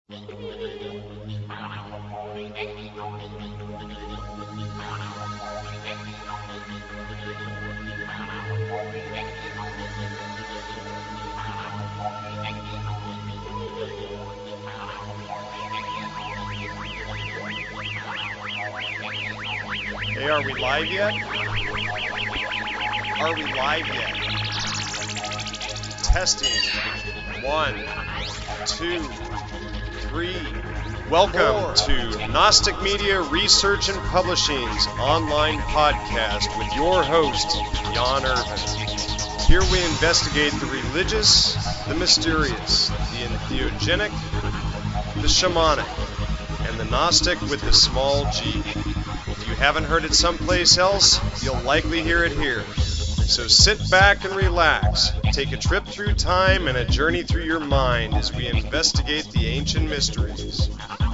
Hey, are we live yet? Are we live yet? Testing. 1, 2, 3. Welcome to Gnostic Media Research and Publishing's online podcast with your host, Jan Irvin. Here we investigate the religious, the mysterious, the entheogenic, the shamanic, and the Gnostic with the small g. If you haven't heard it someplace else, you'll likely hear it here. So sit back and relax, take a trip through time and a journey through your mind as we investigate the ancient mysteries.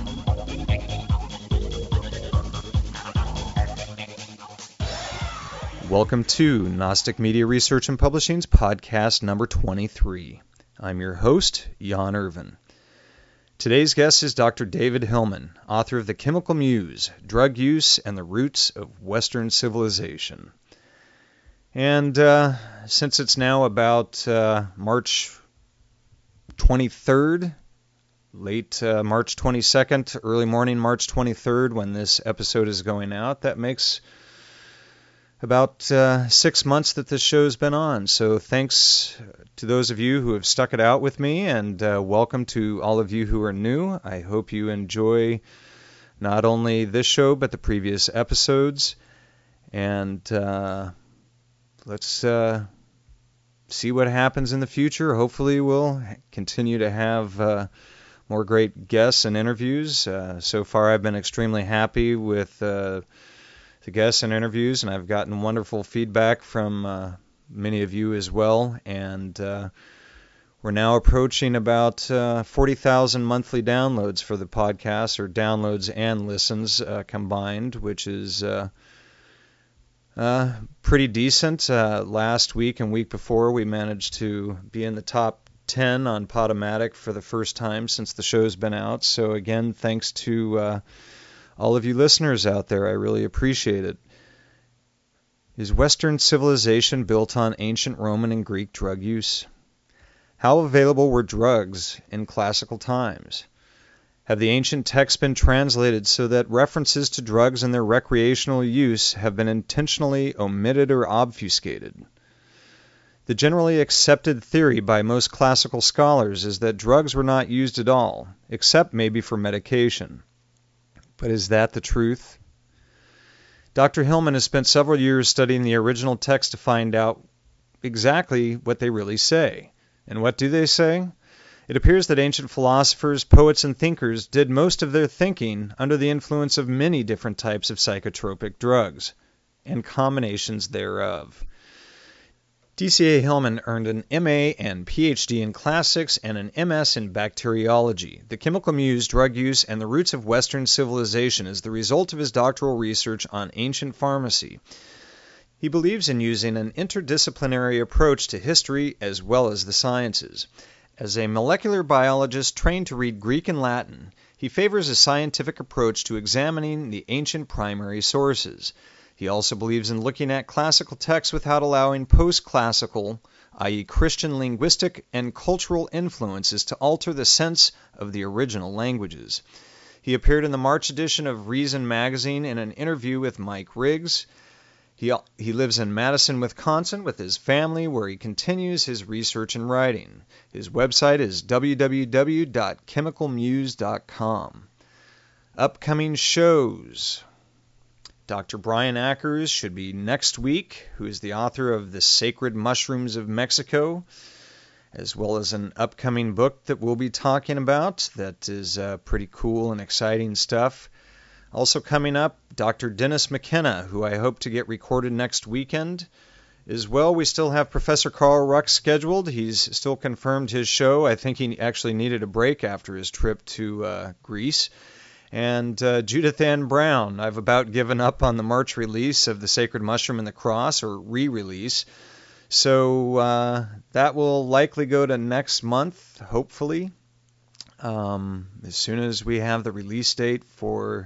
Welcome to Gnostic Media Research and Publishing's podcast number 23. I'm your host, Jan Irvin. Today's guest is Dr. David Hillman, author of The Chemical Muse, Drug Use and the Roots of Western Civilization. And since it's now about March 23rd, late March 22nd, early morning March 23rd when this episode is going out, that makes about 6 months that this show's been on. So thanks to those of you who have stuck it out with me, and welcome to all of you who are new. I hope you enjoy not only this show, but the previous episodes. And let's see what happens in the future. Hopefully we'll continue to have more great guests and interviews. So far I've been extremely happy with the guests and interviews, and I've gotten wonderful feedback from many of you as well. And we're now approaching about 40,000 monthly downloads for the podcast, or downloads and listens combined, which is pretty decent. Last week and week before, we managed to be in the top 10 on Podomatic for the first time since the show's been out. So again, thanks to all of you listeners out there. I really appreciate it. Is Western civilization built on ancient Roman and Greek drug use? How available were drugs in classical times? Have the ancient texts been translated so that references to drugs and their recreational use have been intentionally omitted or obfuscated? The generally accepted theory by most classical scholars is that drugs were not used at all, except maybe for medication. But is that the truth? Dr. Hillman has spent several years studying the original text to find out exactly what they really say. And what do they say? It appears that ancient philosophers, poets, and thinkers did most of their thinking under the influence of many different types of psychotropic drugs, and combinations thereof. D.C.A. Hillman earned an M.A. and Ph.D. in classics and an M.S. in bacteriology. The Chemical Muse, Drug Use, and the Roots of Western Civilization is the result of his doctoral research on ancient pharmacy. He believes in using an interdisciplinary approach to history as well as the sciences. As a molecular biologist trained to read Greek and Latin, he favors a scientific approach to examining the ancient primary sources. He also believes in looking at classical texts without allowing post-classical, i.e. Christian linguistic and cultural influences to alter the sense of the original languages. He appeared in the March edition of Reason magazine in an interview with Mike Riggs. He lives in Madison, Wisconsin with his family, where he continues his research and writing. His website is www.chemicalmuse.com. Upcoming shows. Dr. Brian Ackers should be next week, who is the author of The Sacred Mushrooms of Mexico, as well as an upcoming book that we'll be talking about that is pretty cool and exciting stuff. Also coming up, Dr. Dennis McKenna, who I hope to get recorded next weekend. As well, we still have Professor Carl Ruck scheduled. He's still confirmed his show. I think he actually needed a break after his trip to Greece. And Judith Ann Brown. I've about given up on the March release of The Sacred Mushroom and the Cross, or re-release. So that will likely go to next month, hopefully. As soon as we have the release date for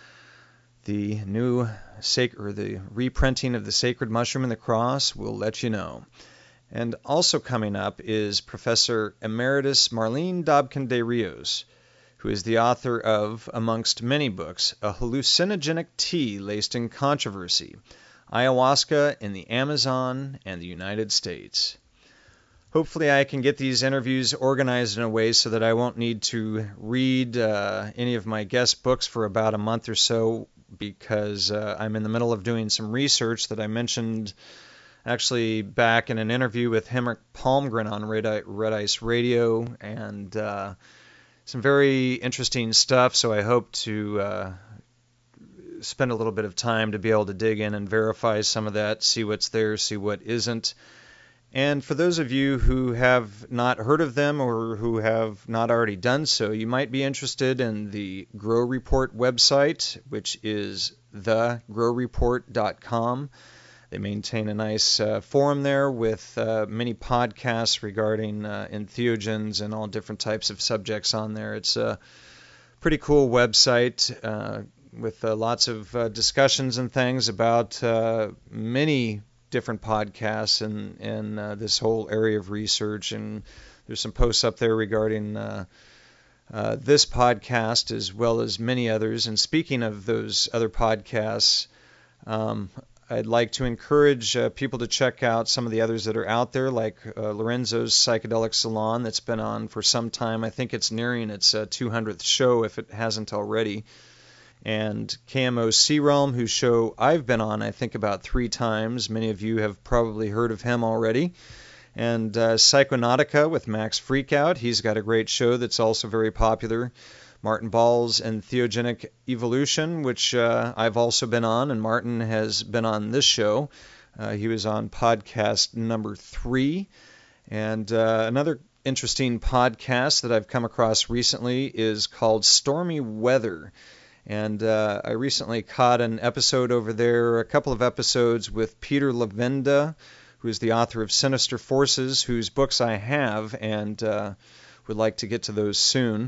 the new the reprinting of The Sacred Mushroom and the Cross, we'll let you know. And also coming up is Professor Emeritus Marlene Dobkin de Rios, who is the author of, amongst many books, A Hallucinogenic Tea Laced in Controversy, Ayahuasca in the Amazon and the United States. Hopefully I can get these interviews organized in a way so that I won't need to read any of my guest books for about a month or so, because I'm in the middle of doing some research that I mentioned actually back in an interview with Henrik Palmgren on Red Ice Radio, and some very interesting stuff, so I hope to spend a little bit of time to be able to dig in and verify some of that, see what's there, see what isn't. And for those of you who have not heard of them or who have not already done so, you might be interested in the Grow Report website, which is thegrowreport.com. They maintain a nice forum there with many podcasts regarding entheogens and all different types of subjects on there. It's a pretty cool website with lots of discussions and things about many different podcasts and this whole area of research. And there's some posts up there regarding this podcast as well as many others. And speaking of those other podcasts, I'd like to encourage people to check out some of the others that are out there, like Lorenzo's Psychedelic Salon that's been on for some time. I think it's nearing its 200th show if it hasn't already. And KMO C-Realm, whose show I've been on, I think, about 3 times. Many of you have probably heard of him already. And Psychonautica with Max Freakout. He's got a great show that's also very popular. Martin Ball's Entheogenic Evolution, which I've also been on, and Martin has been on this show. He was on podcast number 3. And another interesting podcast that I've come across recently is called Stormy Weather. And I recently caught an episode over there, a couple of episodes with Peter Levenda, who is the author of Sinister Forces, whose books I have and would like to get to those soon.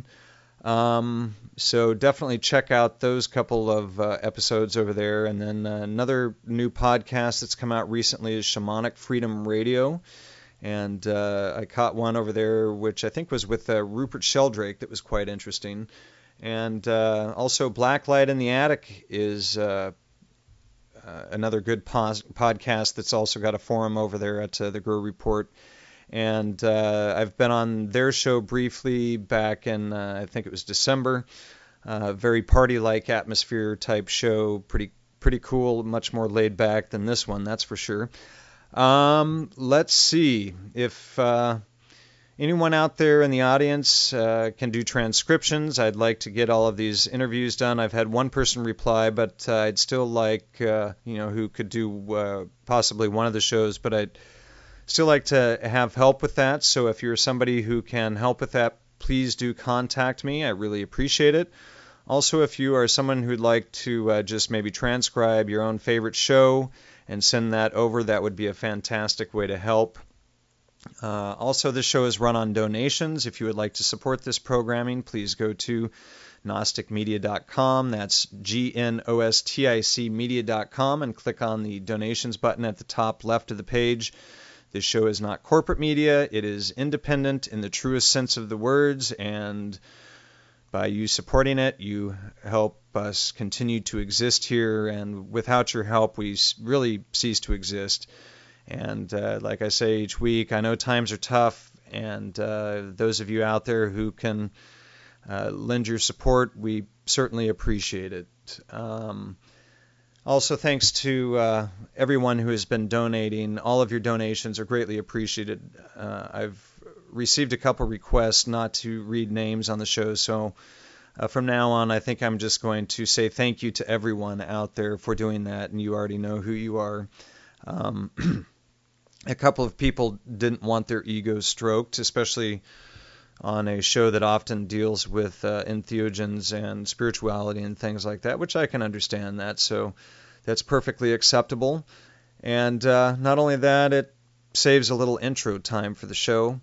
So definitely check out those couple of episodes over there. And then another new podcast that's come out recently is Shamanic Freedom Radio. And I caught one over there, which I think was with Rupert Sheldrake, that was quite interesting. And also Blacklight in the Attic is another good podcast that's also got a forum over there at the Grow Report. And I've been on their show briefly back in, I think it was December. Very party-like atmosphere type show. Pretty cool, much more laid back than this one, that's for sure. Let's see if anyone out there in the audience can do transcriptions. I'd like to get all of these interviews done. I've had one person reply, but I'd still like, who could do possibly one of the shows, but I'd still like to have help with that. So if you're somebody who can help with that, please do contact me. I really appreciate it. Also, if you are someone who'd like to just maybe transcribe your own favorite show and send that over, that would be a fantastic way to help. Also, this show is run on donations. If you would like to support this programming, please go to gnosticmedia.com. That's GNOSTIC media.com and click on the donations button at the top left of the page. This show is not corporate media. It is independent in the truest sense of the words, and by you supporting it, you help us continue to exist here, and without your help, we really cease to exist. And like I say each week, I know times are tough, and those of you out there who can lend your support, we certainly appreciate it. Also, thanks to everyone who has been donating. All of your donations are greatly appreciated. I've received a couple requests not to read names on the show, so from now on, I think I'm just going to say thank you to everyone out there for doing that, and you already know who you are. A couple of people didn't want their egos stroked, especially on a show that often deals with entheogens and spirituality and things like that, which I can understand that, so that's perfectly acceptable. And not only that, it saves a little intro time for the show.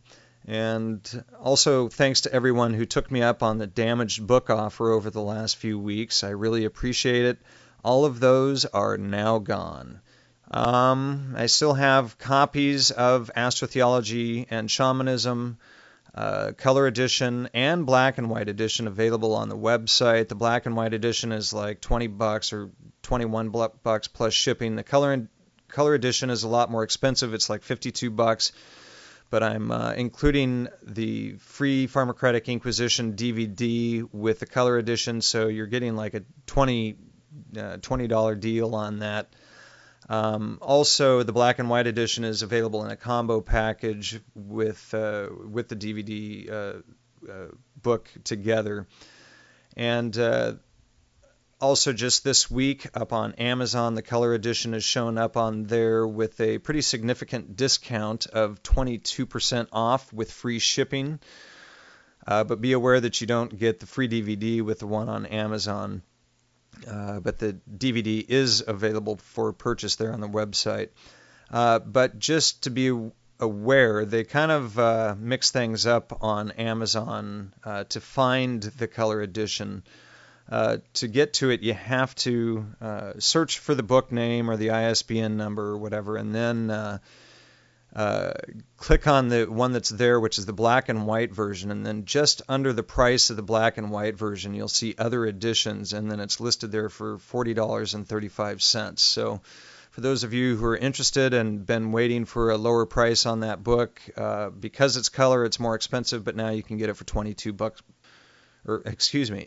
And also thanks to everyone who took me up on the damaged book offer over the last few weeks. I really appreciate it. All of those are now gone. I still have copies of Astrotheology and Shamanism, color edition and black and white edition available on the website. The black and white edition is like $20 or $21 plus shipping. The color edition is a lot more expensive. It's like $52. But I'm including the free Pharmacratic Inquisition DVD with the color edition, so you're getting like a $20 deal on that. Also, the black and white edition is available in a combo package with the DVD book together. And also, just this week up on Amazon, the color edition is shown up on there with a pretty significant discount of 22% off with free shipping. But be aware that you don't get the free DVD with the one on Amazon. But the DVD is available for purchase there on the website. But just to be aware, they kind of mix things up on Amazon to find the color edition. To get to it, you have to search for the book name or the ISBN number or whatever, and then click on the one that's there, which is the black and white version, and then just under the price of the black and white version, you'll see other editions, and then it's listed there for $40.35. So for those of you who are interested and been waiting for a lower price on that book, because it's color, it's more expensive, but now you can get it for $22, or excuse me,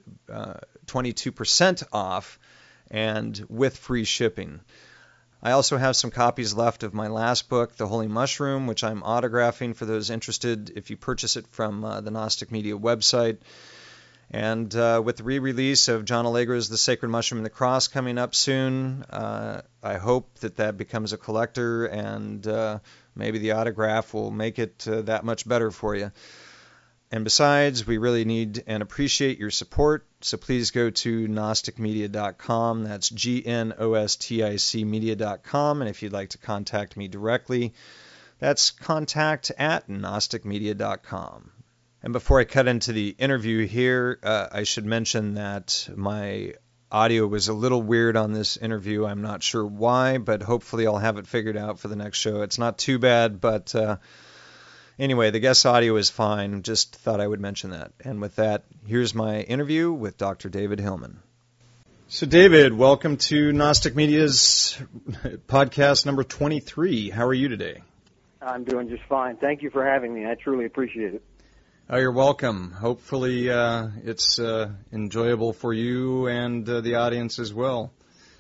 22% off and with free shipping. I also have some copies left of my last book, The Holy Mushroom, which I'm autographing for those interested if you purchase it from the Gnostic Media website. And with the re-release of John Allegra's The Sacred Mushroom and the Cross coming up soon, I hope that becomes a collector, and maybe the autograph will make it that much better for you. And besides, we really need and appreciate your support, so please go to gnosticmedia.com. That's GNOSTIC media.com. And if you'd like to contact me directly, that's contact@gnosticmedia.com. And before I cut into the interview here, I should mention that my audio was a little weird on this interview. I'm not sure why, but hopefully I'll have it figured out for the next show. It's not too bad, but anyway, the guest audio is fine. Just thought I would mention that. And with that, here's my interview with Dr. David Hillman. So, David, welcome to Gnostic Media's podcast number 23. How are you today? I'm doing just fine. Thank you for having me. I truly appreciate it. Oh, you're welcome. Hopefully it's enjoyable for you and the audience as well.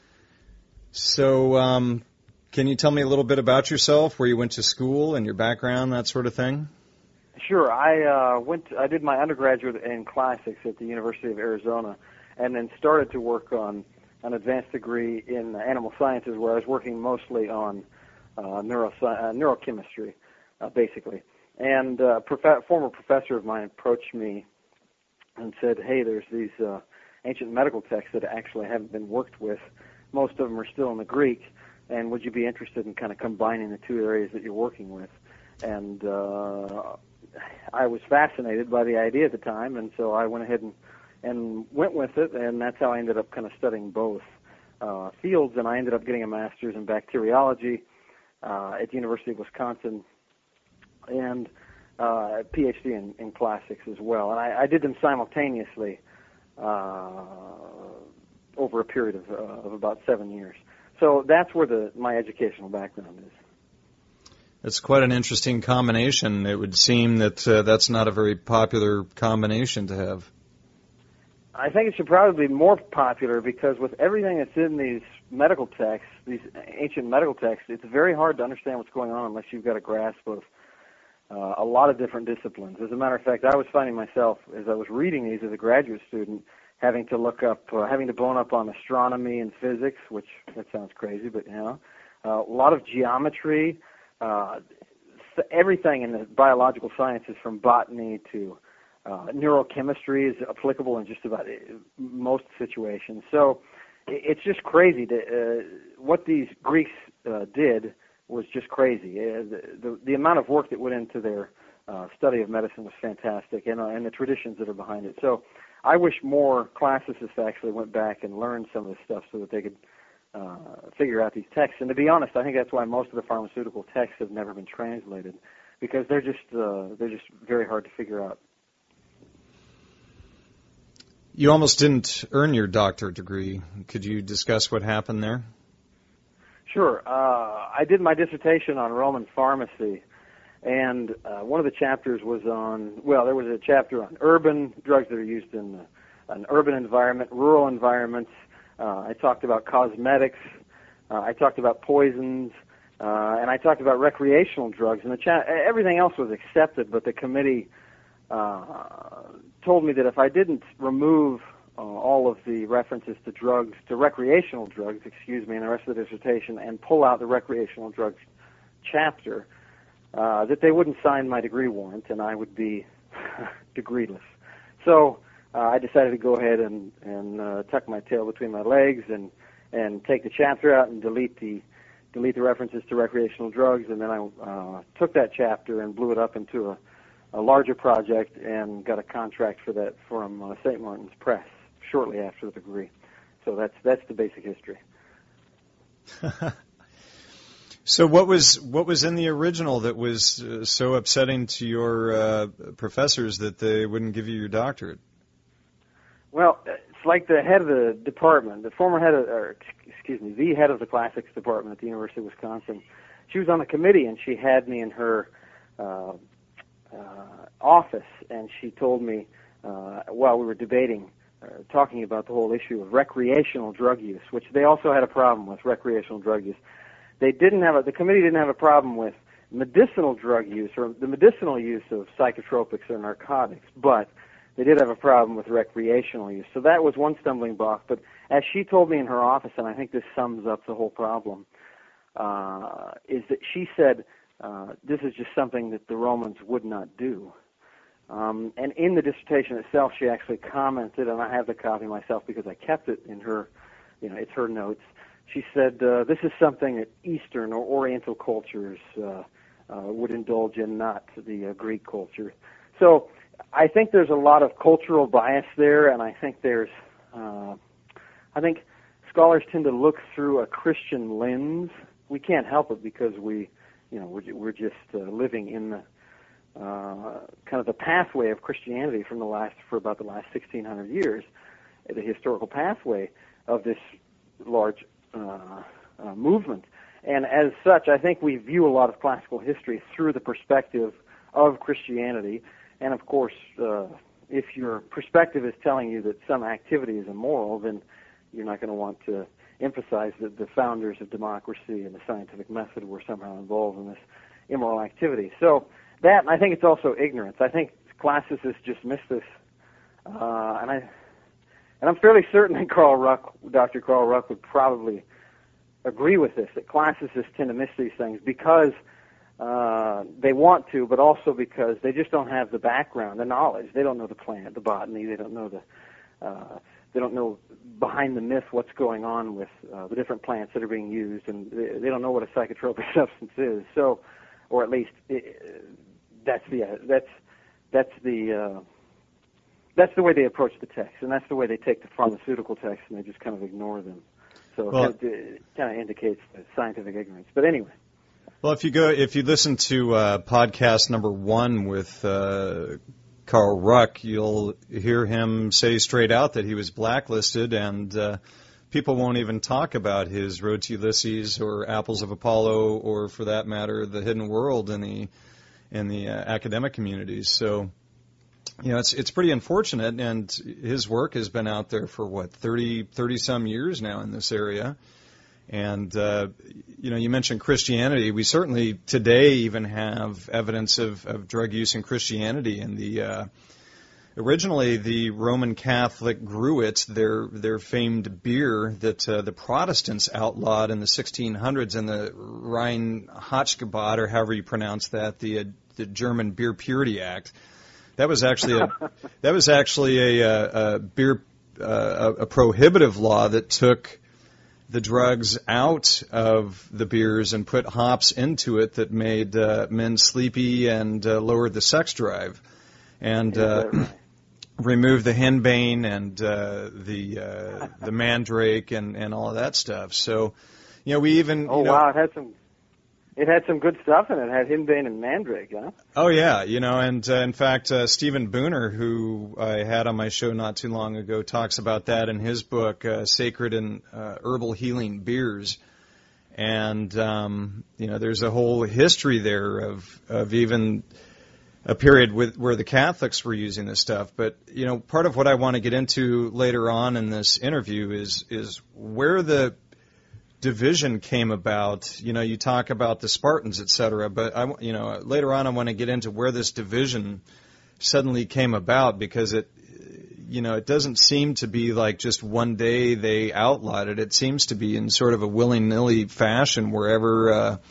So, can you tell me a little bit about yourself, where you went to school and your background, that sort of thing? Sure. I did my undergraduate in classics at the University of Arizona, and then started to work on an advanced degree in animal sciences, where I was working mostly on neurochemistry, basically. And a former professor of mine approached me and said, "Hey, there's these ancient medical texts that actually haven't been worked with. Most of them are still in the Greek. And would you be interested in kind of combining the two areas that you're working with?" And I was fascinated by the idea at the time, and so I went ahead and went with it, and that's how I ended up kind of studying both fields, and I ended up getting a master's in bacteriology at the University of Wisconsin, and a PhD in classics as well. And I did them simultaneously over a period of about 7 years. So that's where my educational background is. It's quite an interesting combination. It would seem that that's not a very popular combination to have. I think it should probably be more popular, because with everything that's in these medical texts, these ancient medical texts, it's very hard to understand what's going on unless you've got a grasp of a lot of different disciplines. As a matter of fact, I was finding myself, as I was reading these as a graduate student, having to bone up on astronomy and physics, which that sounds crazy, but a lot of geometry, everything in the biological sciences, from botany to neurochemistry, is applicable in just about most situations. So it's just crazy. What these Greeks did was just crazy. The amount of work that went into their study of medicine was fantastic, and the traditions that are behind it. So I wish more classicists actually went back and learned some of this stuff so that they could figure out these texts. And to be honest, I think that's why most of the pharmaceutical texts have never been translated, because they're just very hard to figure out. You almost didn't earn your doctorate degree. Could you discuss what happened there? Sure. I did my dissertation on Roman pharmacy, and one of the chapters was on, well, there was a chapter on urban drugs that are used in an urban environment, rural environments. I talked about cosmetics. I talked about poisons, and I talked about recreational drugs. And everything else was accepted, but the committee told me that if I didn't remove all of the references to drugs, to recreational drugs, in the rest of the dissertation, and pull out the recreational drugs chapter, that they wouldn't sign my degree warrant, and I would be degreeless. So I decided to go ahead and tuck my tail between my legs and take the chapter out and delete the references to recreational drugs, and then I took that chapter and blew it up into a larger project and got a contract for that from St. Martin's Press shortly after the degree. So that's the basic history. So what was in the original that was so upsetting to your professors that they wouldn't give you your doctorate? Well, it's like the head of the department, the head of the classics department at the University of Wisconsin. She was on the committee, and she had me in her office, and she told me while we were debating, talking about the whole issue of recreational drug use, which they also had a problem with, recreational drug use. The committee didn't have a problem with medicinal drug use or the medicinal use of psychotropics or narcotics, but they did have a problem with recreational use. So that was one stumbling block. But as she told me in her office, and I think this sums up the whole problem, is that she said this is just something that the Romans would not do. And in the dissertation itself, she actually commented, and I have the copy myself because I kept it in her, it's her notes. She said, this is something that Eastern or Oriental cultures would indulge in, not the Greek culture. So I think there's a lot of cultural bias there, and I think I think scholars tend to look through a Christian lens. We can't help it because we're just living in the kind of the pathway of Christianity for about the last 1,600 years, the historical pathway of this large movement. And as such, I think we view a lot of classical history through the perspective of Christianity. And of course, if your perspective is telling you that some activity is immoral, then you're not going to want to emphasize that the founders of democracy and the scientific method were somehow involved in this immoral activity. So that, and I think it's also ignorance. I think classicists just miss this, and I'm fairly certain that Dr. Carl Ruck would probably agree with this, that classicists tend to miss these things because they want to, but also because they just don't have the background, the knowledge. They don't know the plant, the botany. They don't know they don't know behind the myth what's going on with the different plants that are being used, and they don't know what a psychotropic substance is. So, or at least that's the way they approach the text, and that's the way they take the pharmaceutical text, and they just kind of ignore them. So it kind of indicates scientific ignorance. But anyway. Well, if you listen to podcast number 1 with Carl Ruck, you'll hear him say straight out that he was blacklisted, and people won't even talk about his Road to Ulysses or Apples of Apollo, or for that matter, The Hidden World in the academic communities. So, it's pretty unfortunate, and his work has been out there for 30 some years now in this area. And, you mentioned Christianity. We certainly today even have evidence of drug use in Christianity. And originally the Roman Catholic Gruit, their famed beer that the Protestants outlawed in the 1600s in the Reinheitsgebot, or however you pronounce that, the German Beer Purity Act. That was actually a beer a prohibitive law that took the drugs out of the beers and put hops into it that made men sleepy and lowered the sex drive, and removed the henbane and the mandrake and all of that stuff. So, we even wow, it had some good stuff in it. It had henbane and mandrake, huh? Oh yeah, and in fact, Stephen Booner, who I had on my show not too long ago, talks about that in his book, Sacred and Herbal Healing Beers. And there's a whole history there of even a period where the Catholics were using this stuff. But part of what I want to get into later on in this interview is where the division came about. You talk about the Spartans, etc., but later on I want to get into where this division suddenly came about, because it doesn't seem to be like just one day they outlawed it. It seems to be in sort of a willy-nilly fashion wherever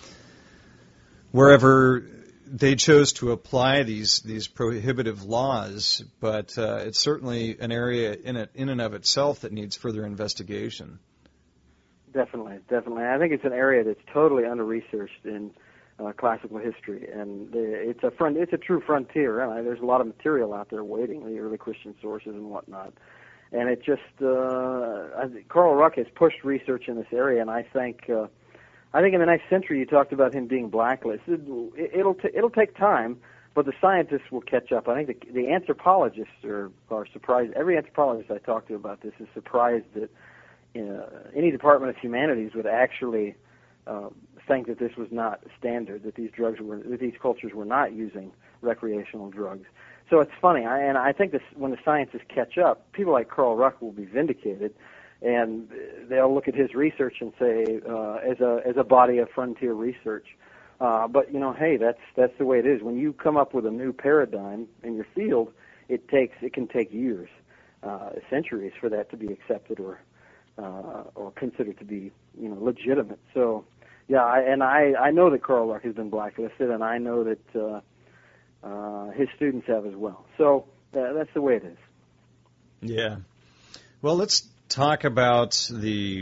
they chose to apply these prohibitive laws. But it's certainly an area in and of itself that needs further investigation. Definitely. I think it's an area that's totally under-researched in classical history, and it's a true frontier. And there's a lot of material out there waiting, the early Christian sources and whatnot. And it just, Carl Ruck has pushed research in this area, and I think in the next century, you talked about him being blacklisted. It'll take time, but the scientists will catch up. I think the anthropologists are surprised. Every anthropologist I talk to about this is surprised that any Department of Humanities would actually think that this was not standard, that these cultures were not using recreational drugs. So it's funny, and I think when the scientists catch up, people like Carl Ruck will be vindicated, and they'll look at his research and say, as a body of frontier research. But hey, that's the way it is. When you come up with a new paradigm in your field, it can take years, centuries for that to be accepted or considered to be, legitimate. So, yeah, I know that Carl Ruck has been blacklisted, and I know that his students have as well. So that's the way it is. Yeah. Well, let's talk about the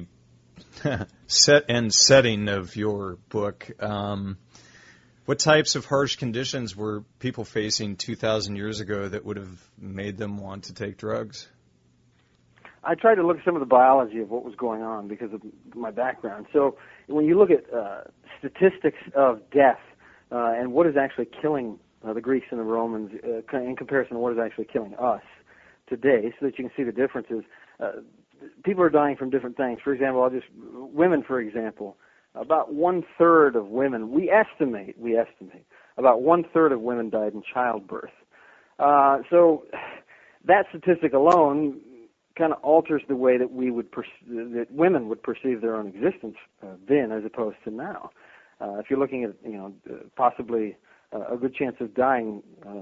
setting of your book. What types of harsh conditions were people facing 2,000 years ago that would have made them want to take drugs? I tried to look at some of the biology of what was going on because of my background. So when you look at statistics of death and what is actually killing the Greeks and the Romans in comparison to what is actually killing us today, so that you can see the differences, people are dying from different things. For example, women, for example, about 1/3 of women, we estimate, about 1/3 of women died in childbirth. So that statistic alone kind of alters the way that that women would perceive their own existence then, as opposed to now. If you're looking at possibly a good chance of dying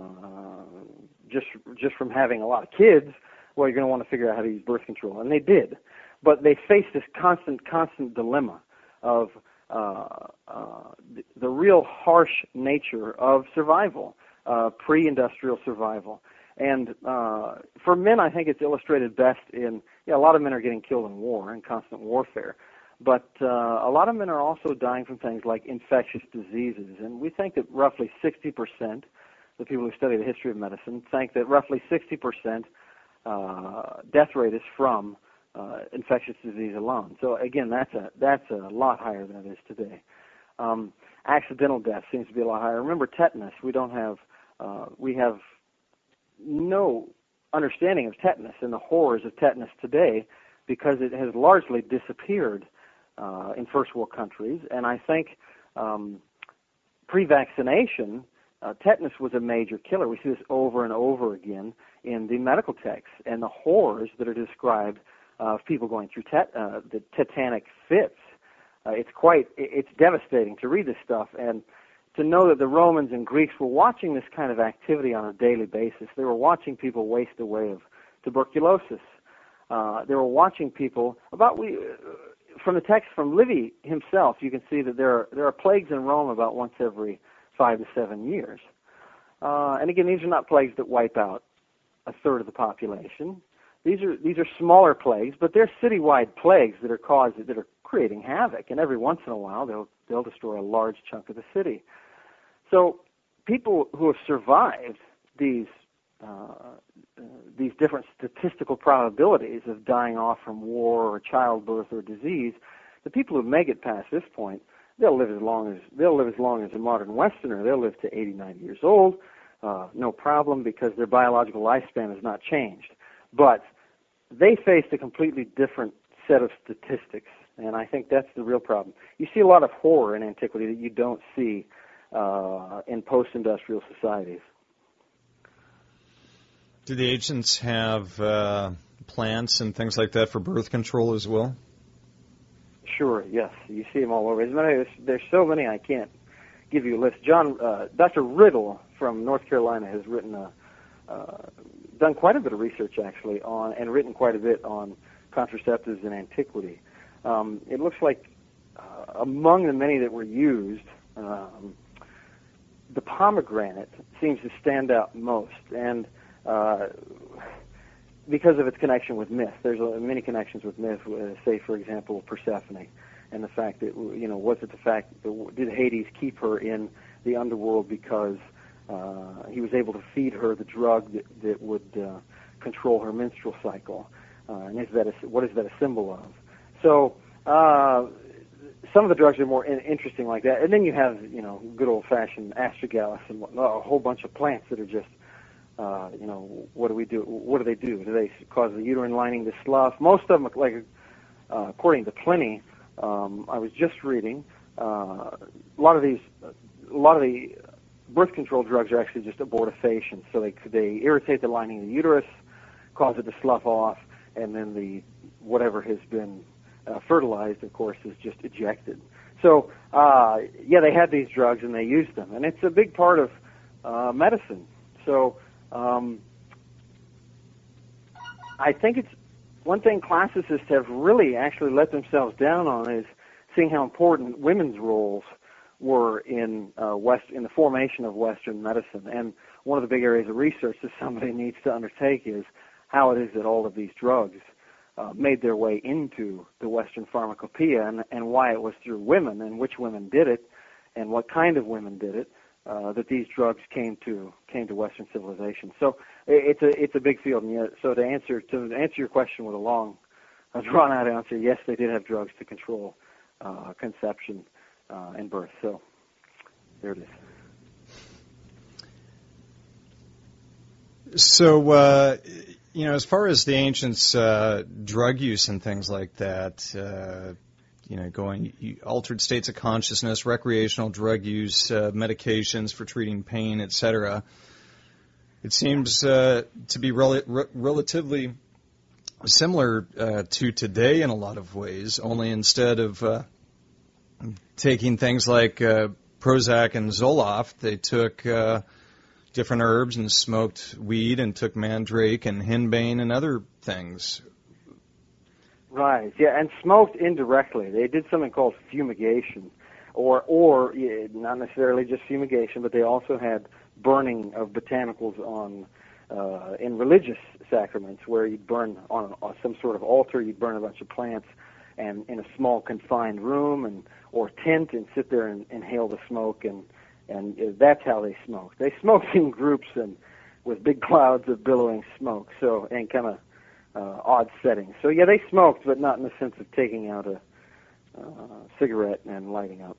just from having a lot of kids, well, you're going to want to figure out how to use birth control, and they did. But they faced this constant dilemma of the real harsh nature of survival, pre-industrial survival. And for men, I think it's illustrated best in, a lot of men are getting killed in war, in constant warfare. But a lot of men are also dying from things like infectious diseases. And we think that roughly 60%, the people who study the history of medicine, think that roughly 60% death rate is from infectious disease alone. So again, that's a lot higher than it is today. Accidental death seems to be a lot higher. Remember tetanus. We have no understanding of tetanus and the horrors of tetanus today because it has largely disappeared in first world countries. And I think pre-vaccination, tetanus was a major killer. We see this over and over again in the medical texts and the horrors that are described of people going through the tetanic fits. It's devastating to read this stuff and to know that the Romans and Greeks were watching this kind of activity on a daily basis. They were watching people waste away of tuberculosis. They were watching people from the text from Livy himself, you can see that there are plagues in Rome about once every 5 to 7 years. And again, these are not plagues that wipe out 1/3 of the population. These are smaller plagues, but they're citywide plagues that are creating havoc. And every once in a while, they'll destroy a large chunk of the city. So people who have survived these different statistical probabilities of dying off from war or childbirth or disease, the people who make it past this point, they'll live as long as a modern Westerner. They'll live to 80, 90 years old, no problem, because their biological lifespan has not changed. But they faced a completely different set of statistics, and I think that's the real problem. You see a lot of horror in antiquity that you don't see in post-industrial societies. Do the ancients have plants and things like that for birth control as well? Sure, yes. You see them all over. There's so many I can't give you a list. Dr. Riddle from North Carolina has done quite a bit of research actually and written quite a bit on contraceptives in antiquity. It looks like among the many that were used, the pomegranate seems to stand out most, and because of its connection with myth. There's many connections with myth, say, for example, Persephone, and the fact that, was it the fact that did Hades keep her in the underworld because he was able to feed her the drug that would control her menstrual cycle? And what is that a symbol of? So some of the drugs are more interesting like that. And then you have, good old-fashioned astragalus and a whole bunch of plants that are just, what do we do? What do they do? Do they cause the uterine lining to slough? Most of them, like according to Pliny, I was just reading, a lot of the birth control drugs are actually just abortifacients. So they irritate the lining of the uterus, cause it to slough off, and then whatever has been fertilized, of course, is just ejected. So they had these drugs and they used them, and it's a big part of medicine. So I think it's one thing classicists have really actually let themselves down on is seeing how important women's roles were in the formation of Western medicine. And one of the big areas of research that somebody needs to undertake is how it is that all of these drugs made their way into the Western pharmacopoeia, and why it was through women and which women did it and what kind of women did it. That these drugs came to Western civilization. So it's a big field. And so to answer your question with a drawn out answer, yes, they did have drugs to control conception and birth. So there it is. So as far as the ancients' drug use and things like that. Altered states of consciousness, recreational drug use, medications for treating pain, etc. It seems to be relatively similar to today in a lot of ways, only instead of taking things like Prozac and Zoloft, they took different herbs and smoked weed and took mandrake and henbane and other things. Right, yeah, and smoked indirectly. They did something called fumigation, or not necessarily just fumigation, but they also had burning of botanicals in religious sacraments, where you'd burn on some sort of altar, you'd burn a bunch of plants, and in a small confined room or tent, and sit there and inhale the smoke, and that's how they smoked. They smoked in groups and with big clouds of billowing smoke, and kind of odd settings. So yeah, they smoked, but not in the sense of taking out a cigarette and lighting up.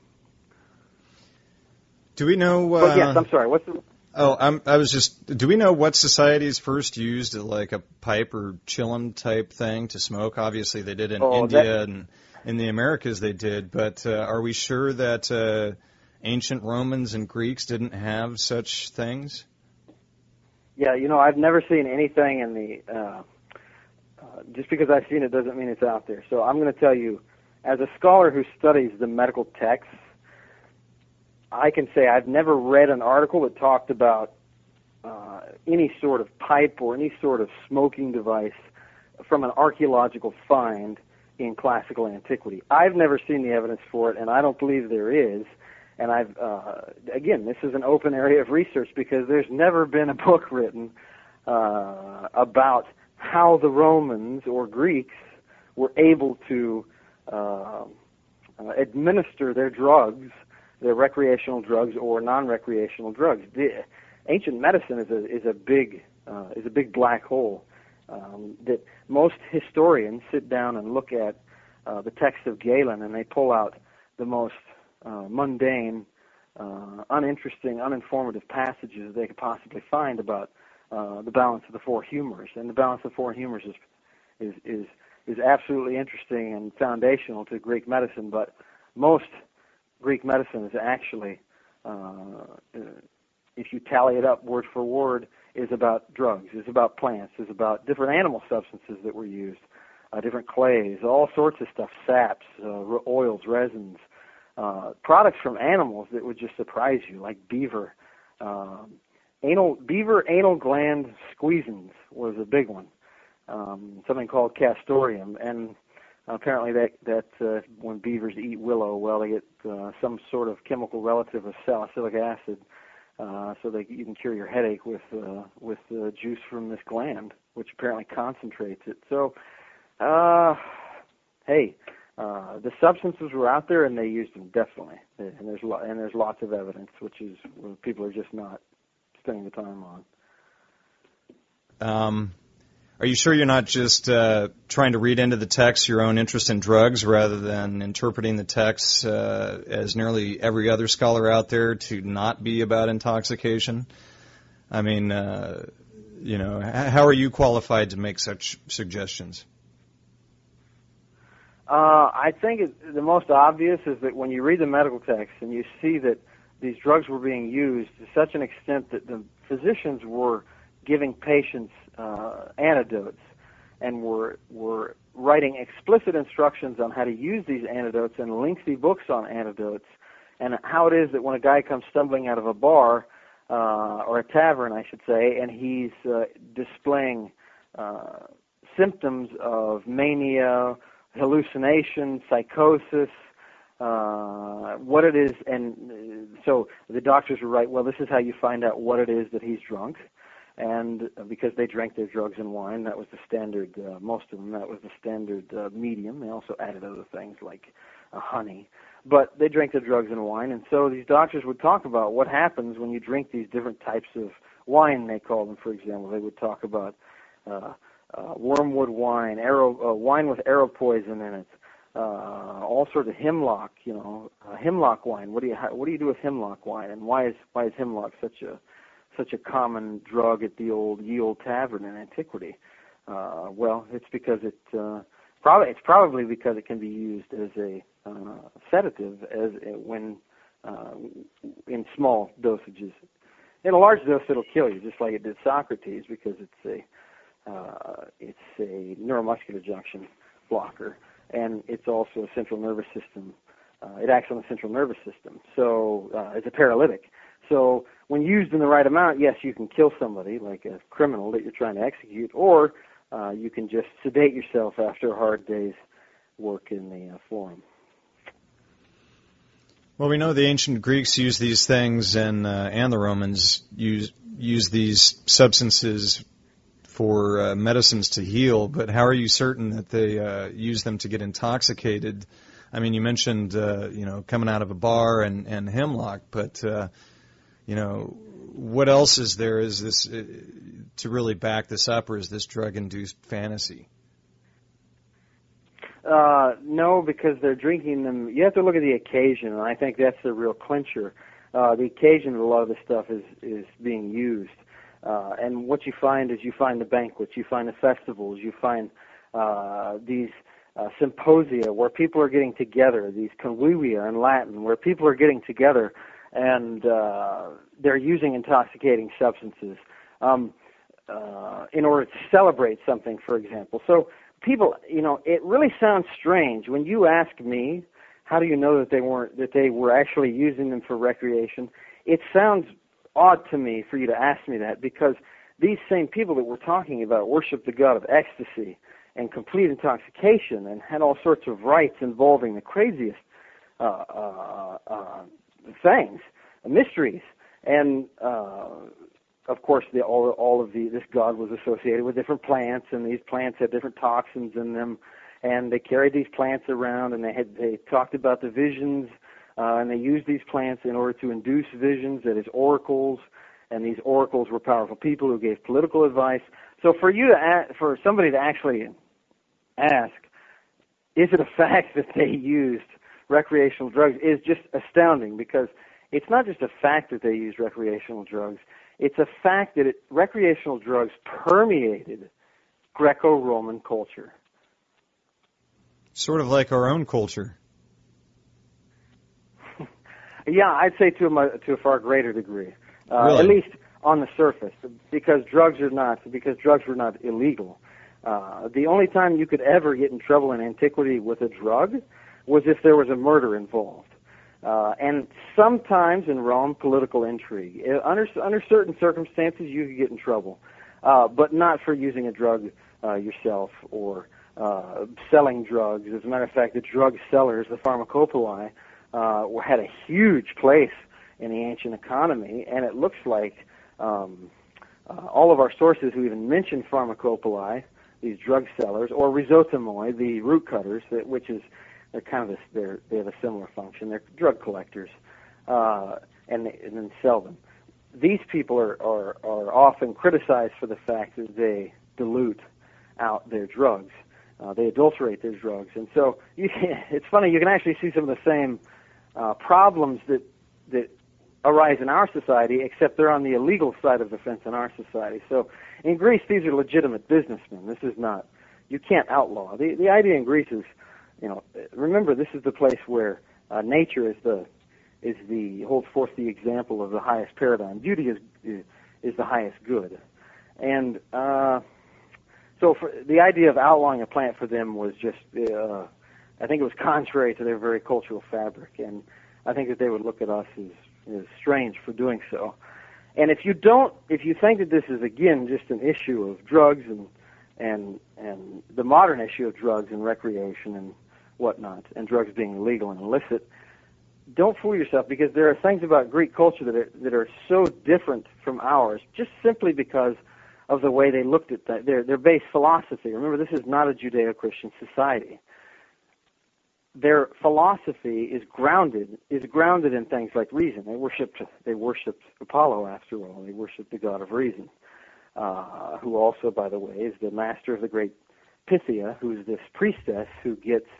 Do we know? Yes, I'm sorry. What's the? Do we know what societies first used like a pipe or chillum type thing to smoke? Obviously, they did in India and in the Americas. They did, but are we sure that ancient Romans and Greeks didn't have such things? Yeah, I've never seen anything in the. Just because I've seen it doesn't mean it's out there. So I'm going to tell you, as a scholar who studies the medical texts, I can say I've never read an article that talked about any sort of pipe or any sort of smoking device from an archaeological find in classical antiquity. I've never seen the evidence for it, and I don't believe there is. And again, this is an open area of research because there's never been a book written about how the Romans or Greeks were able to administer their drugs, their recreational drugs or non-recreational drugs. The ancient medicine is a big black hole that most historians sit down and look at the text of Galen, and they pull out the most mundane, uninteresting, uninformative passages they could possibly find about the balance of the four humors. And the balance of the four humors is absolutely interesting and foundational to Greek medicine, but most Greek medicine is actually, if you tally it up word for word, is about drugs, is about plants, is about different animal substances that were used, different clays, all sorts of stuff, saps, oils, resins, products from animals that would just surprise you, like beaver. Beaver anal gland squeezins was a big one. Something called castoreum, and apparently that when beavers eat willow, well, they get some sort of chemical relative of salicylic acid, so that you can cure your headache with juice from this gland, which apparently concentrates it. So, hey, the substances were out there, and they used them definitely, and there's lots of evidence, which is people are just not spending the time on. Are you sure you're not just trying to read into the text your own interest in drugs rather than interpreting the text as nearly every other scholar out there to not be about intoxication? I mean, how are you qualified to make such suggestions? I think the most obvious is that when you read the medical text and you see that these drugs were being used to such an extent that the physicians were giving patients antidotes and were writing explicit instructions on how to use these antidotes and lengthy books on antidotes, and how it is that when a guy comes stumbling out of a bar or a tavern, I should say, and he's displaying symptoms of mania, hallucination, psychosis, what it is, and so the doctors were right, well, this is how you find out what it is that he's drunk. And because they drank their drugs in wine, that was the standard, most of them, that was the standard medium. They also added other things like honey. But they drank their drugs in wine, and so these doctors would talk about what happens when you drink these different types of wine, they call them, for example. They would talk about wormwood wine, wine with arrow poison in it, all sorts of hemlock, hemlock wine. What do you do with hemlock wine, and why is hemlock such a common drug at the ye old tavern in antiquity? Well, it's because it's probably because it can be used as a sedative when in small dosages. In a large dose, it'll kill you, just like it did Socrates, because it's a neuromuscular junction blocker, and it's also a central nervous system. It acts on the central nervous system, so it's a paralytic. So when used in the right amount, yes, you can kill somebody, like a criminal that you're trying to execute, or you can just sedate yourself after a hard day's work in the forum. Well, we know the ancient Greeks used these things, and the Romans used these substances for medicines to heal, but how are you certain that they use them to get intoxicated? I mean, you mentioned, coming out of a bar and hemlock, but what else is there? Is this to really back this up, or is this drug-induced fantasy? No, because they're drinking them. You have to look at the occasion, and I think that's the real clincher. The occasion of a lot of this stuff is being used. And what you find is you find the banquets, you find the festivals, you find these symposia where people are getting together, these convivia in Latin, where people are getting together and they're using intoxicating substances in order to celebrate something, for example. So people, it really sounds strange when you ask me, how do you know that they were actually using them for recreation? It sounds odd to me for you to ask me that, because these same people that we're talking about worship the god of ecstasy and complete intoxication and had all sorts of rites involving the craziest things, mysteries, and of course this god was associated with different plants, and these plants had different toxins in them, and they carried these plants around, and they talked about the visions, and they used these plants in order to induce visions, that is, oracles, and these oracles were powerful people who gave political advice. So for somebody to actually ask, is it a fact that they used recreational drugs, is just astounding, because it's not just a fact that they used recreational drugs, it's a fact that recreational drugs permeated Greco-Roman culture. Sort of like our own culture. Yeah, I'd say to a far greater degree, really? At least on the surface, because drugs were not illegal. The only time you could ever get in trouble in antiquity with a drug was if there was a murder involved, and sometimes in Rome, political intrigue. Under certain circumstances, you could get in trouble, but not for using a drug yourself or selling drugs. As a matter of fact, the drug sellers, the pharmacopoli, had a huge place in the ancient economy, and it looks like all of our sources who even mention pharmacopoli, these drug sellers, or rhizotomoi, the root cutters, which is they're kind of they have a similar function. They're drug collectors, and then sell them. These people are often criticized for the fact that they dilute out their drugs. They adulterate their drugs, and so it's funny. You can actually see some of the same problems that arise in our society, except they're on the illegal side of the fence in our society. So in Greece, these are legitimate businessmen. This is not, you can't outlaw. The idea in Greece is, remember, this is the place where nature holds forth the example of the highest paradigm. Beauty is the highest good, and so for the idea of outlawing a plant for them was just, I think it was contrary to their very cultural fabric, and I think that they would look at us as strange for doing so. And if you think that this is again just an issue of drugs and the modern issue of drugs and recreation and whatnot, and drugs being illegal and illicit, don't fool yourself, because there are things about Greek culture that are so different from ours, just simply because of the way they looked at their base philosophy. Remember, this is not a Judeo-Christian society. Their philosophy is grounded in things like reason. They worshipped Apollo, after all. They worshipped the god of reason, who also, by the way, is the master of the great Pythia, who's this priestess who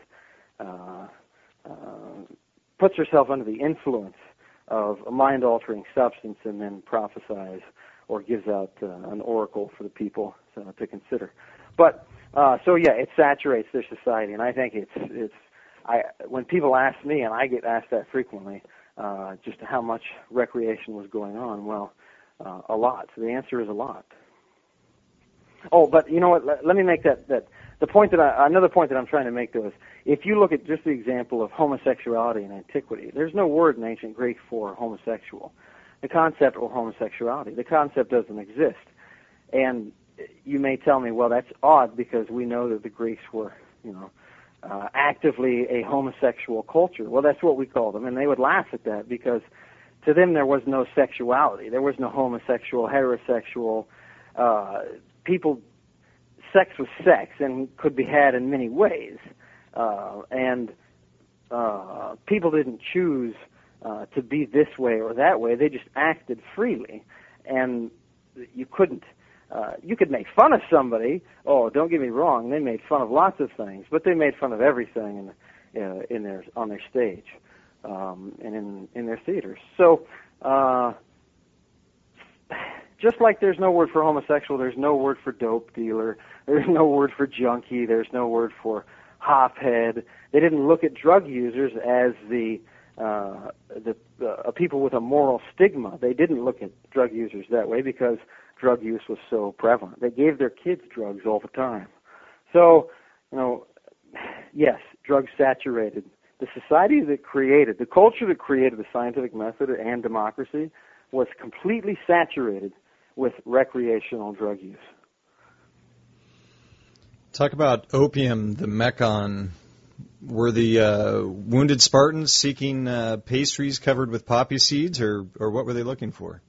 puts herself under the influence of a mind-altering substance and then prophesies or gives out an oracle for the people to consider. But it saturates their society, and I think when people ask me, and I get asked that frequently, just how much recreation was going on, well, a lot. So the answer is a lot. Oh, but you know what? Let me make that the point another point that I'm trying to make, though, is if you look at just the example of homosexuality in antiquity, there's no word in ancient Greek for homosexual. The concept of homosexuality, the concept doesn't exist. And you may tell me, well, that's odd, because we know that the Greeks were, actively a homosexual culture. Well, that's what we call them, and they would laugh at that, because to them there was no sexuality. There was no homosexual, heterosexual. People, sex was sex and could be had in many ways, and people didn't choose to be this way or that way. They just acted freely, and you couldn't. You could make fun of somebody. Oh, don't get me wrong. They made fun of lots of things, but they made fun of everything on their stage and in their theaters. So, just like there's no word for homosexual, there's no word for dope dealer. There's no word for junkie. There's no word for hophead. They didn't look at drug users as the people with a moral stigma. They didn't look at drug users that way, because drug use was so prevalent. They gave their kids drugs all the time. So, yes, drugs saturated. The society that created, the culture that created the scientific method and democracy was completely saturated with recreational drug use. Talk about opium, the Mekon. Were the wounded Spartans seeking pastries covered with poppy seeds, or what were they looking for?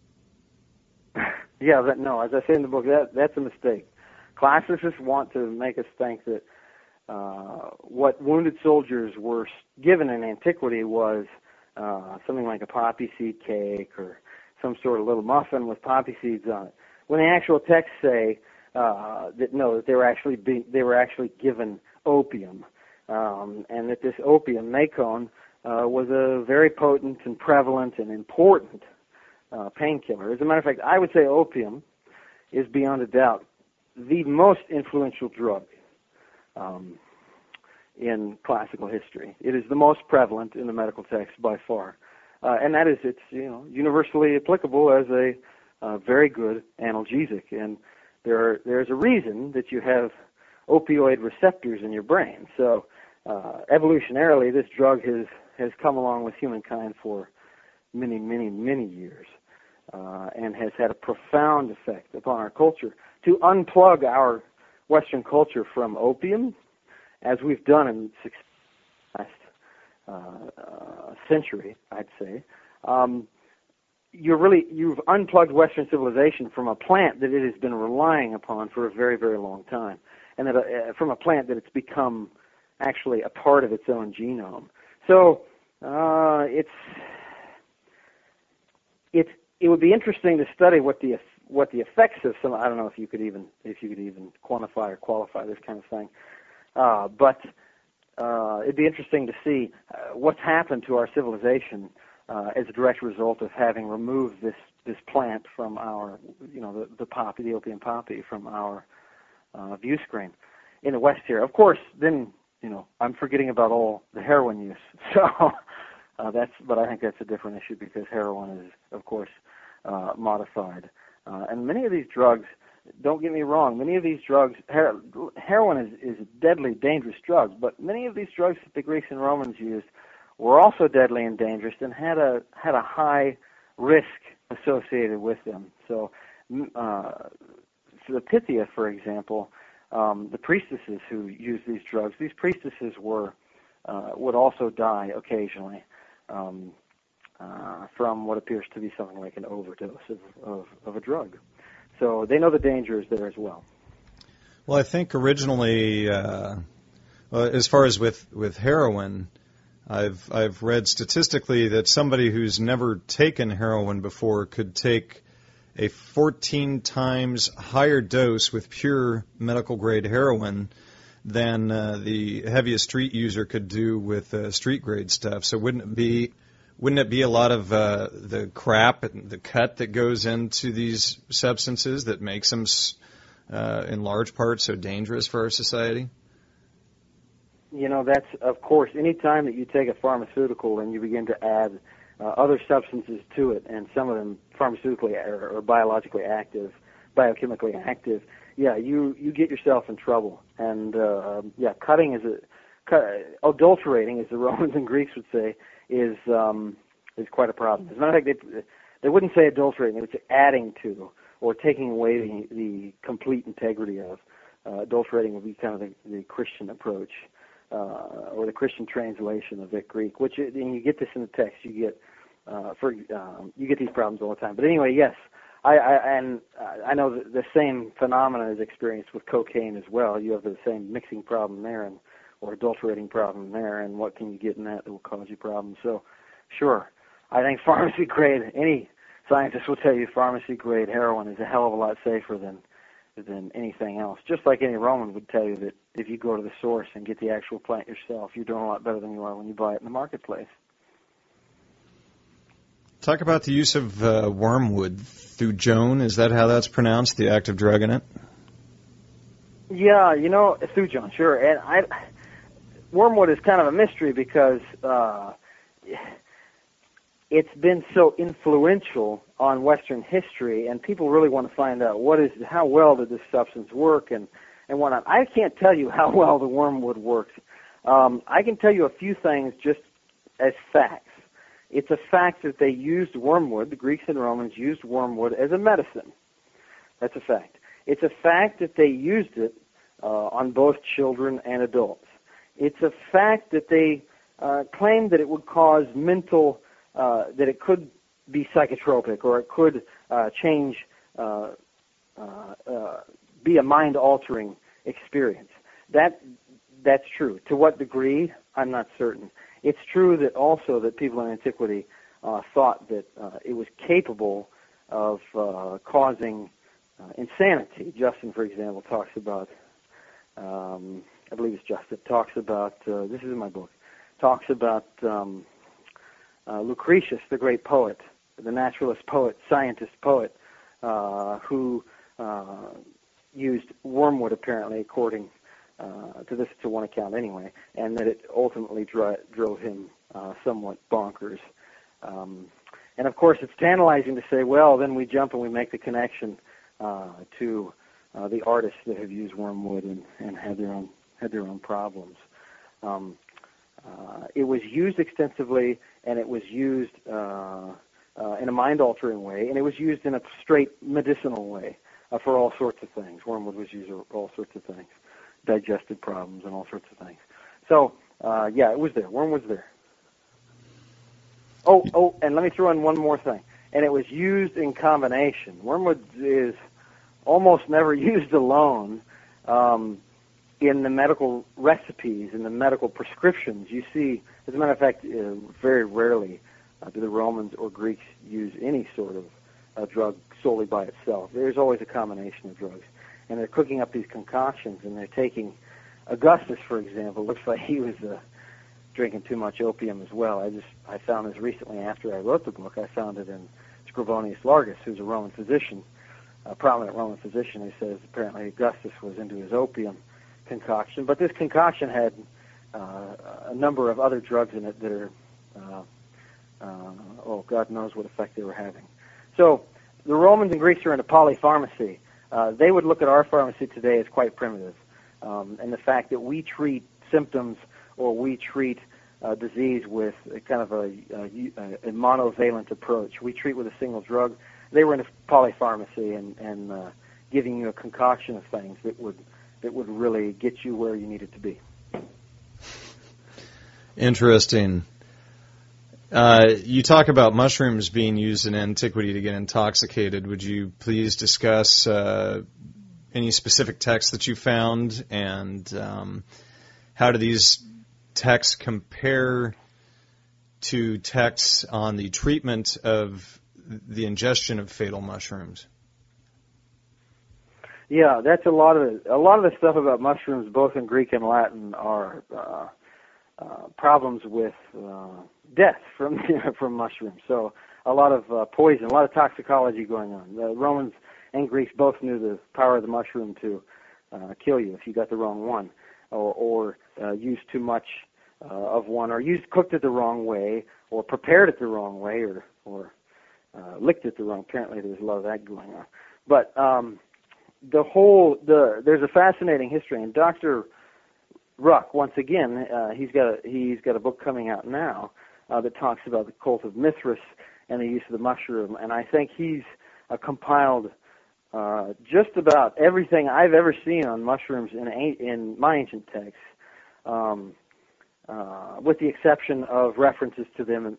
No, as I say in the book, that's a mistake. Classicists want to make us think that what wounded soldiers were given in antiquity was something like a poppy seed cake or some sort of little muffin with poppy seeds on it. When the actual texts say that they were actually given opium, and that this opium, macone, was a very potent and prevalent and important painkiller. As a matter of fact, I would say opium is beyond a doubt the most influential drug in classical history. It is the most prevalent in the medical text by far, and that is it's universally applicable as a very good analgesic. And there's a reason that you have opioid receptors in your brain. So evolutionarily, this drug has come along with humankind for many, many, many years, and has had a profound effect upon our culture. To unplug our Western culture from opium, as we've done in the last century, I'd say, you've unplugged Western civilization from a plant that it has been relying upon for a very, very long time, and that from a plant that it's become actually a part of its own genome. So it would be interesting to study what the effects of some. I don't know if you could even quantify or qualify this kind of thing, but it'd be interesting to see what's happened to our civilization as a direct result of having removed this plant from our, the poppy, the opium poppy, from our view screen in the West here. Of course, then I'm forgetting about all the heroin use. So but I think that's a different issue because heroin is, of course, modified. And many of these drugs, don't get me wrong, many of these drugs, heroin is a deadly, dangerous drug, but many of these drugs that the Greeks and Romans used were also deadly and dangerous and had a high risk associated with them. So for the Pythia, for example, the priestesses who used these drugs, these priestesses would also die occasionally from what appears to be something like an overdose of a drug. So they know the danger is there as well. Well, I think originally, as far as with heroin, I've read statistically that somebody who's never taken heroin before could take a 14 times higher dose with pure medical grade heroin than the heaviest street user could do with street grade stuff. So wouldn't it be a lot of the crap and the cut that goes into these substances that makes them in large part so dangerous for our society? That's, of course, any time that you take a pharmaceutical and you begin to add other substances to it, and some of them pharmaceutically or biologically active, biochemically active, you get yourself in trouble. And cutting adulterating, as the Romans and Greeks would say, is quite a problem. As a matter of fact, they wouldn't say adulterating; they would say adding to or taking away the complete integrity of. Adulterating would be kind of the Christian approach. Or the Christian translation of that Greek, which and you get this in the text. You get you get these problems all the time. But anyway, yes, I know that the same phenomenon is experienced with cocaine as well. You have the same mixing problem there, or adulterating problem there, and what can you get in that will cause you problems. So, sure, I think pharmacy grade. Any scientist will tell you pharmacy grade heroin is a hell of a lot safer than anything else. Just like any Roman would tell you that if you go to the source and get the actual plant yourself, you're doing a lot better than you are when you buy it in the marketplace. Talk about the use of wormwood, thujone. Is that how that's pronounced, the active drug in it? Yeah, thujone, sure. And wormwood is kind of a mystery because it's been so influential on Western history, and people really want to find out how well did this substance work and whatnot. I can't tell you how well the wormwood works. I can tell you a few things just as facts. It's a fact that they used wormwood, the Greeks and Romans used wormwood as a medicine. That's a fact. It's a fact that they used it on both children and adults. It's a fact that they claimed that it would cause mental, that it could be psychotropic, or it could change, be a mind-altering experience. That's true. To what degree, I'm not certain. It's true that also that people in antiquity thought that it was capable of causing insanity. Justin, for example, talks about, I believe it's Justin, talks about, this is in my book, talks about Lucretius, the great poet, the naturalist poet, scientist poet, who used wormwood apparently, according to one account anyway, and that it ultimately drove him somewhat bonkers. And of course, it's tantalizing to say, well, then we jump and we make the connection to the artists that have used wormwood and had their own problems. It was used extensively, and it was used in a mind-altering way, and it was used in a straight medicinal way for all sorts of things. Wormwood was used for all sorts of things, digestive problems and all sorts of things. So, yeah, it was there. Wormwood's there. Oh, and let me throw in one more thing. And it was used in combination. Wormwood is almost never used alone in the medical recipes, in the medical prescriptions. You see, as a matter of fact, very rarely do the Romans or Greeks use any sort of drug solely by itself. There's always a combination of drugs. And they're cooking up these concoctions, and they're taking Augustus, for example. Looks like he was drinking too much opium as well. I found this recently after I wrote the book. I found it in Scribonius Largus, who's a Roman physician, a prominent Roman physician, who says apparently Augustus was into his opium concoction. But this concoction had a number of other drugs in it that are, God knows what effect they were having. So the Romans and Greeks are into polypharmacy. They would look at our pharmacy today as quite primitive. And the fact that we treat symptoms or we treat disease with a kind of a monovalent approach. We treat with a single drug. They were into polypharmacy and giving you a concoction of things that would really get you where you needed to be. Interesting. You talk about mushrooms being used in antiquity to get intoxicated. Would you please discuss any specific texts that you found, and how do these texts compare to texts on the treatment of the ingestion of fatal mushrooms? Yeah, that's a lot of the stuff about mushrooms, both in Greek and Latin, are problems with death from mushrooms. So a lot of poison, a lot of toxicology going on. The Romans and Greeks both knew the power of the mushroom to kill you if you got the wrong one, or used too much of one, or cooked it the wrong way, or prepared it the wrong way, or licked it the wrong. Apparently, there's a lot of that going on. But there's a fascinating history, and Dr. Ruck, once again, he's got a book coming out now that talks about the cult of Mithras and the use of the mushroom, and I think he's compiled just about everything I've ever seen on mushrooms in my ancient texts, with the exception of references to them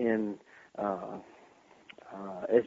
as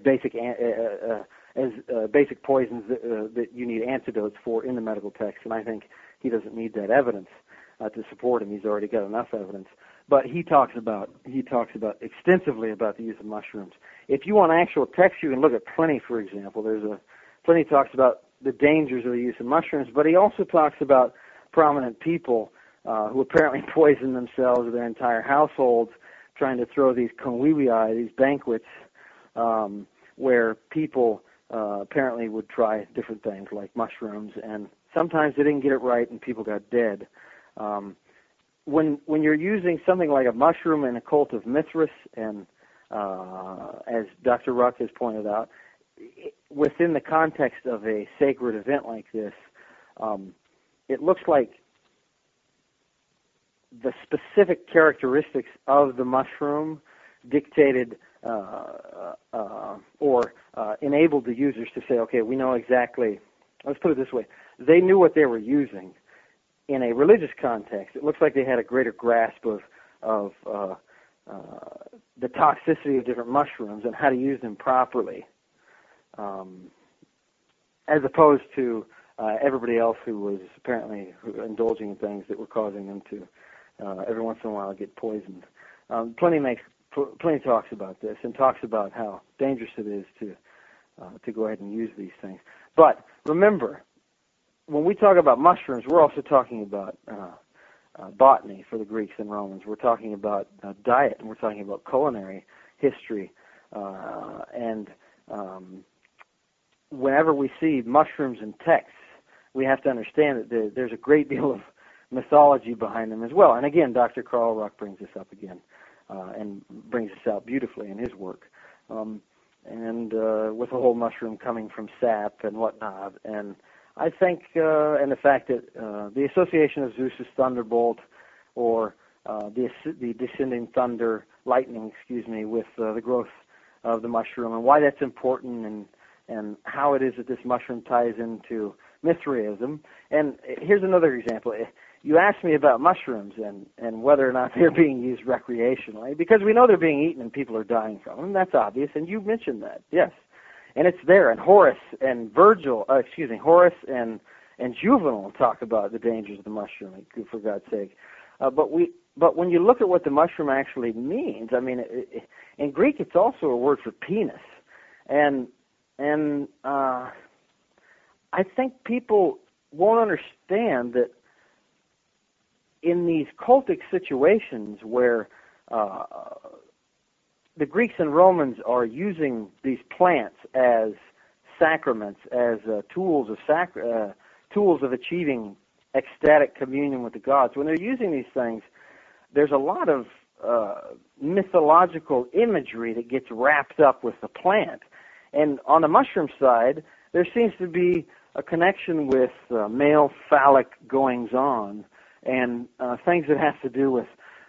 basic poisons that you need antidotes for in the medical text, and I think he doesn't need that evidence to support him. He's already got enough evidence. But he talks about extensively about the use of mushrooms. If you want actual text, you can look at Pliny, for example. Pliny talks about the dangers of the use of mushrooms, but he also talks about prominent people who apparently poison themselves or their entire households trying to throw these convivii, these banquets, where people apparently would try different things like mushrooms, and sometimes they didn't get it right and people got dead. When you're using something like a mushroom in a cult of Mithras, and as Dr. Ruck has pointed out, within the context of a sacred event like this, it looks like the specific characteristics of the mushroom dictated or enabled the users to say, okay, we know exactly, let's put it this way, they knew what they were using. In a religious context, it looks like they had a greater grasp of the toxicity of different mushrooms and how to use them properly, as opposed to everybody else who was apparently indulging in things that were causing them to every once in a while get poisoned. Plenty talks about this and talks about how dangerous it is to go ahead and use these things. But remember, when we talk about mushrooms, we're also talking about botany for the Greeks and Romans. We're talking about diet, and we're talking about culinary history. And whenever we see mushrooms in texts, we have to understand that there's a great deal of mythology behind them as well. And again, Dr. Carl Ruck brings this up again and brings this out beautifully in his work. And with the whole mushroom coming from sap and whatnot. And I think, and the fact that the association of Zeus's thunderbolt or the descending lightning, with the growth of the mushroom, and why that's important, and how it is that this mushroom ties into Mithraism. And here's another example. You asked me about mushrooms and whether or not they're being used recreationally, because we know they're being eaten and people are dying from them. That's obvious, and you mentioned that, yes. And it's there. And Horace and Juvenal talk about the dangers of the mushroom, for God's sake. But when you look at what the mushroom actually means, I mean, in Greek it's also a word for penis, and I think people won't understand that in these cultic situations where the Greeks and Romans are using these plants as sacraments, as tools of achieving ecstatic communion with the gods. When they're using these things, there's a lot of mythological imagery that gets wrapped up with the plant. And on the mushroom side, there seems to be a connection with male phallic goings-on and things that have to do with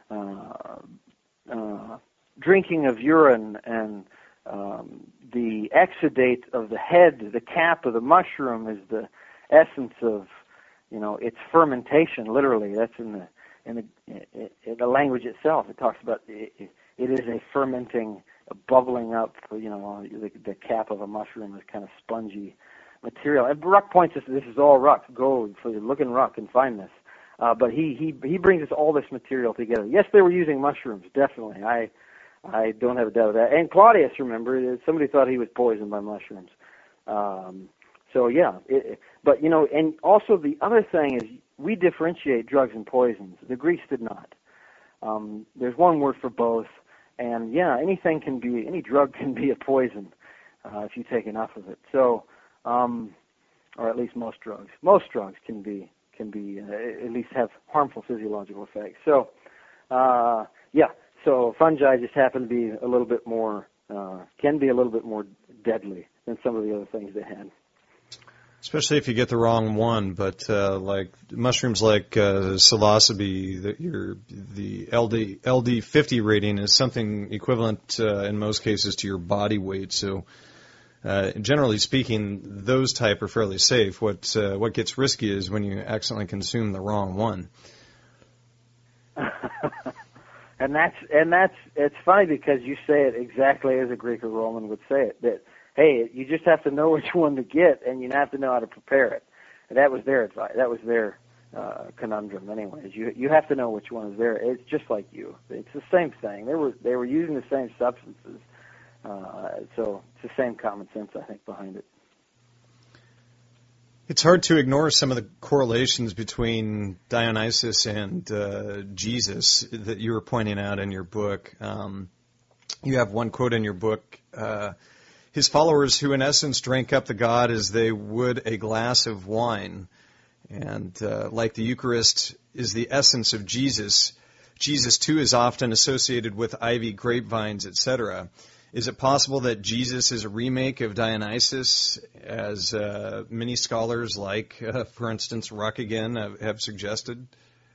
drinking of urine and the exudate of the head, the cap of the mushroom is the essence of, its fermentation. Literally, that's in the language itself. It talks about it is a fermenting, bubbling up. The cap of a mushroom is kind of spongy material. And Ruck points us. This is all Ruck. Go look in Ruck and find this. But he brings us all this material together. Yes, they were using mushrooms, definitely. I don't have a doubt of that. And Claudius, remember, somebody thought he was poisoned by mushrooms. So yeah, but and also the other thing is we differentiate drugs and poisons. The Greeks did not. There's one word for both, and yeah, any drug can be a poison if you take enough of it. So, or at least most drugs. Most drugs can be at least have harmful physiological effects. So, yeah. So fungi just happen to be a little bit more, can be a little bit more deadly than some of the other things they had. Especially if you get the wrong one, but like mushrooms like psilocybe, the LD50 rating is something equivalent in most cases to your body weight. So generally speaking, those type are fairly safe. What gets risky is when you accidentally consume the wrong one. And it's funny because you say it exactly as a Greek or Roman would say it, that, hey, you just have to know which one to get, and you have to know how to prepare it. And that was their advice. That was their conundrum anyways. You have to know which one is there. It's just like you. It's the same thing. They were using the same substances. So it's the same common sense, I think, behind it. It's hard to ignore some of the correlations between Dionysus and Jesus that you were pointing out in your book. You have one quote in your book, his followers who in essence drank up the god as they would a glass of wine. And like the Eucharist is the essence of Jesus, Jesus too is often associated with ivy, grapevines, etc. Is it possible that Jesus is a remake of Dionysus, as many scholars like, for instance, Ruck again have suggested?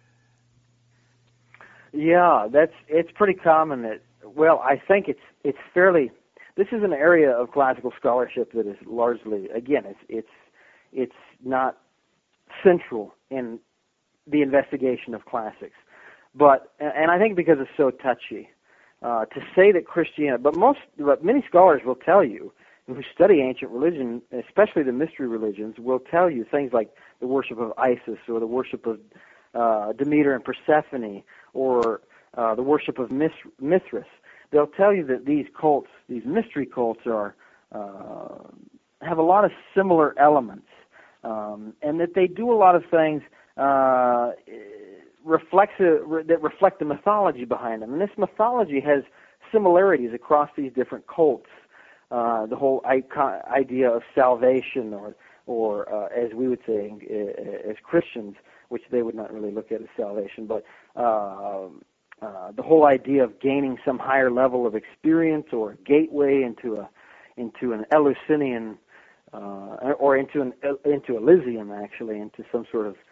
Yeah, it's pretty common that. Well, I think it's fairly. This is an area of classical scholarship that is largely, again, it's not central in the investigation of classics, but I think because it's so touchy. To say that Christianity, but many scholars will tell you, who study ancient religion, especially the mystery religions, will tell you things like the worship of Isis or the worship of Demeter and Persephone or the worship of Mithras. They'll tell you that these cults, these mystery cults, have a lot of similar elements, and that they do a lot of things that reflect the mythology behind them. And this mythology has similarities across these different cults. The whole idea of salvation, or as we would say as Christians, which they would not really look at as salvation, but the whole idea of gaining some higher level of experience or a gateway into an Eleusinian or into Elysium, actually, into some sort of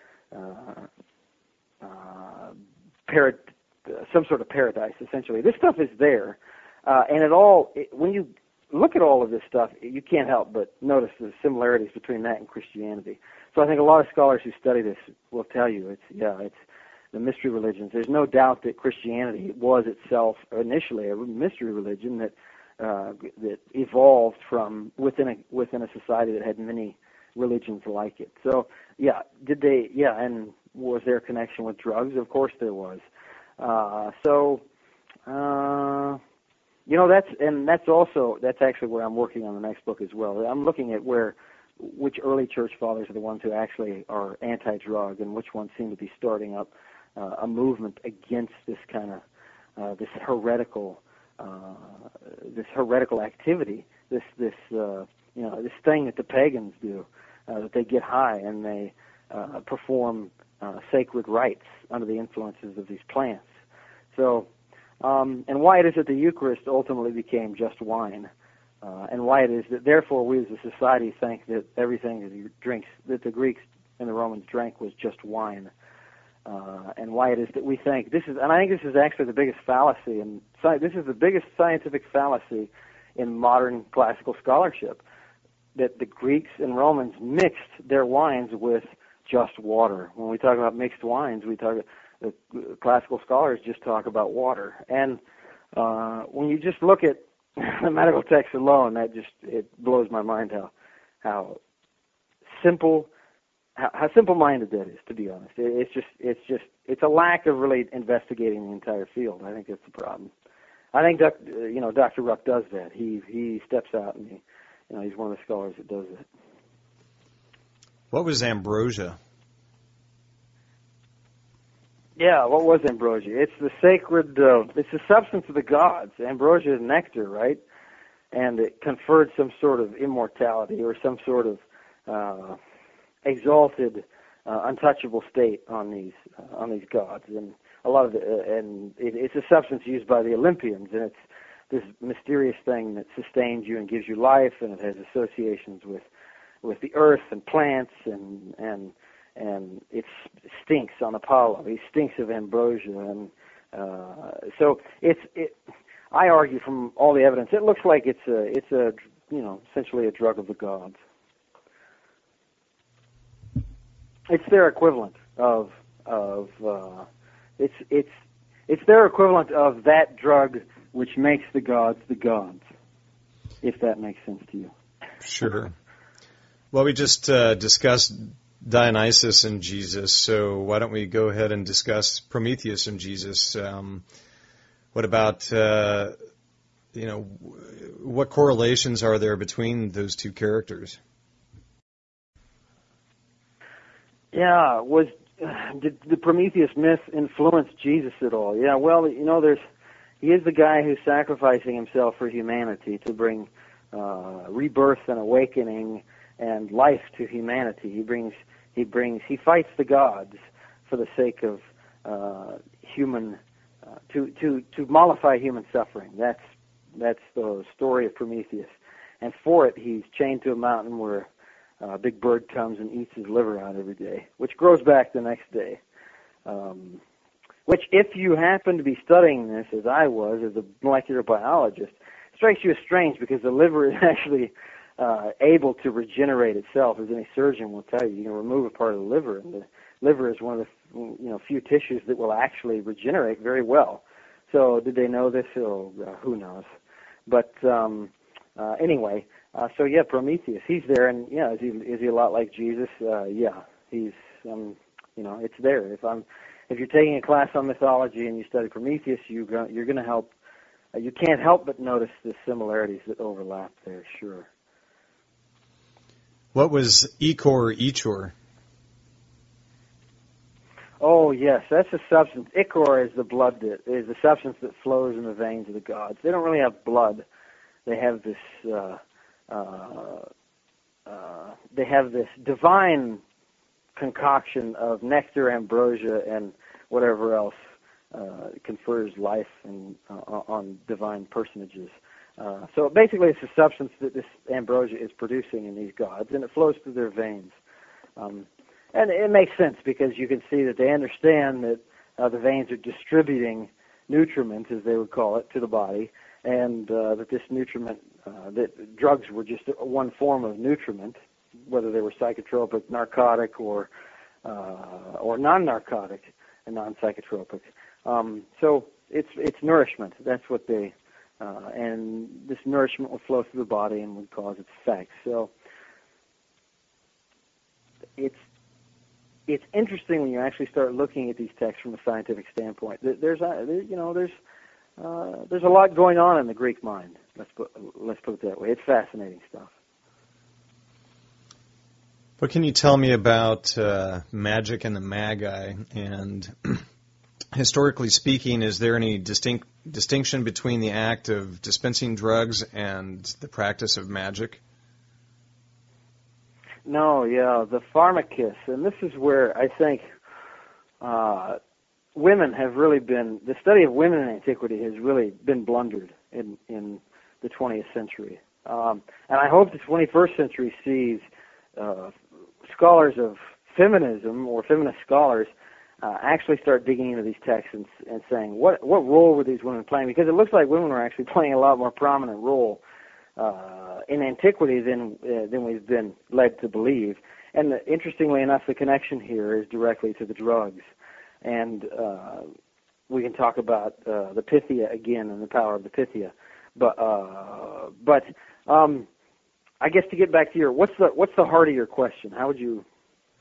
some sort of paradise, essentially. This stuff is there, and when you look at all of this stuff, you can't help but notice the similarities between that and Christianity. So I think a lot of scholars who study this will tell you it's the mystery religions. There's no doubt that Christianity was itself initially a mystery religion that evolved from within a society that had many religions like it. So and was there a connection with drugs? Of course there was. That's actually where I'm working on the next book as well. I'm looking at which early church fathers are the ones who actually are anti-drug, and which ones seem to be starting up a movement against this kind of this heretical activity, this thing that the pagans do, that they get high and they perform sacred rites under the influences of these plants. So, and why it is that the Eucharist ultimately became just wine, and why it is that therefore we as a society think that everything that the Greeks and the Romans drank was just wine. And why it is that we think and I think this is actually the biggest fallacy, and this is the biggest scientific fallacy in modern classical scholarship, that the Greeks and Romans mixed their wines with just water. When we talk about mixed wines, the classical scholars just talk about water. And when you just look at the medical text alone, it blows my mind how simple-minded that is, to be honest. It's a lack of really investigating the entire field. I think that's the problem. I think Dr. Ruck does that. He steps out and he's one of the scholars that does that. What was ambrosia? Yeah, what was ambrosia? It's the sacred. It's the substance of the gods. Ambrosia is nectar, right? And it conferred some sort of immortality or some sort of exalted, untouchable state on these gods, and a lot of it's a substance used by the Olympians, and it's this mysterious thing that sustains you and gives you life, and it has associations with the earth and plants, and it stinks on Apollo. He stinks of ambrosia, and so I argue from all the evidence, it looks like it's essentially a drug of the gods. It's their equivalent of it's their equivalent of that drug which makes the gods, if that makes sense to you. Sure. Well, we just discussed Dionysus and Jesus, so why don't we go ahead and discuss Prometheus and Jesus? What about what correlations are there between those two characters? Yeah, did the Prometheus myth influence Jesus at all? Yeah, well, he is the guy who's sacrificing himself for humanity to bring rebirth and awakening and life to humanity. He fights the gods for the sake of human to mollify human suffering. That's the story of Prometheus, and for it he's chained to a mountain where a big bird comes and eats his liver out every day, which grows back the next day. Which, if you happen to be studying this, as I was, as a molecular biologist, strikes you as strange, because the liver is actually able to regenerate itself, as any surgeon will tell you. You can remove a part of the liver, and the liver is one of the few tissues that will actually regenerate very well. So, did they know this? Oh, who knows? But anyway, So yeah, Prometheus, he's there, and yeah, is he a lot like Jesus? Yeah, he's it's there. If you're taking a class on mythology and you study Prometheus, you're going to help. You can't help but notice the similarities that overlap there. Sure. What was ichor, ichor? Oh yes, that's a substance. Ichor is the blood that is the substance that flows in the veins of the gods. They don't really have blood. They have this. They have this divine concoction of nectar, ambrosia, and whatever else confers life on divine personages. So basically, it's a substance that this ambrosia is producing in these gods, and it flows through their veins. And it makes sense because you can see that they understand that the veins are distributing nutriment, as they would call it, to the body, and that this nutriment, that drugs were just one form of nutriment, whether they were psychotropic, narcotic, or non-narcotic and non-psychotropic. So it's nourishment. That's what they, and this nourishment would flow through the body and would cause its effects. So it's interesting when you actually start looking at these texts from a scientific standpoint. There's a lot going on in the Greek mind. Let's put it that way. It's fascinating stuff. What can you tell me about magic and the Magi? And historically speaking, is there any distinction between the act of dispensing drugs and the practice of magic? No, yeah, the pharmacus, and this is where I think women have really been, the study of women in antiquity has really been blundered in the 20th century. And I hope the 21st century sees scholars of feminism or feminist scholars actually start digging into these texts and saying, what role were these women playing? Because it looks like women were actually playing a lot more prominent role in antiquity than we've been led to believe. And interestingly enough, the connection here is directly to the drugs. And we can talk about the Pythia again and the power of the Pythia. But I guess to get back to your, what's the heart of your question? How would you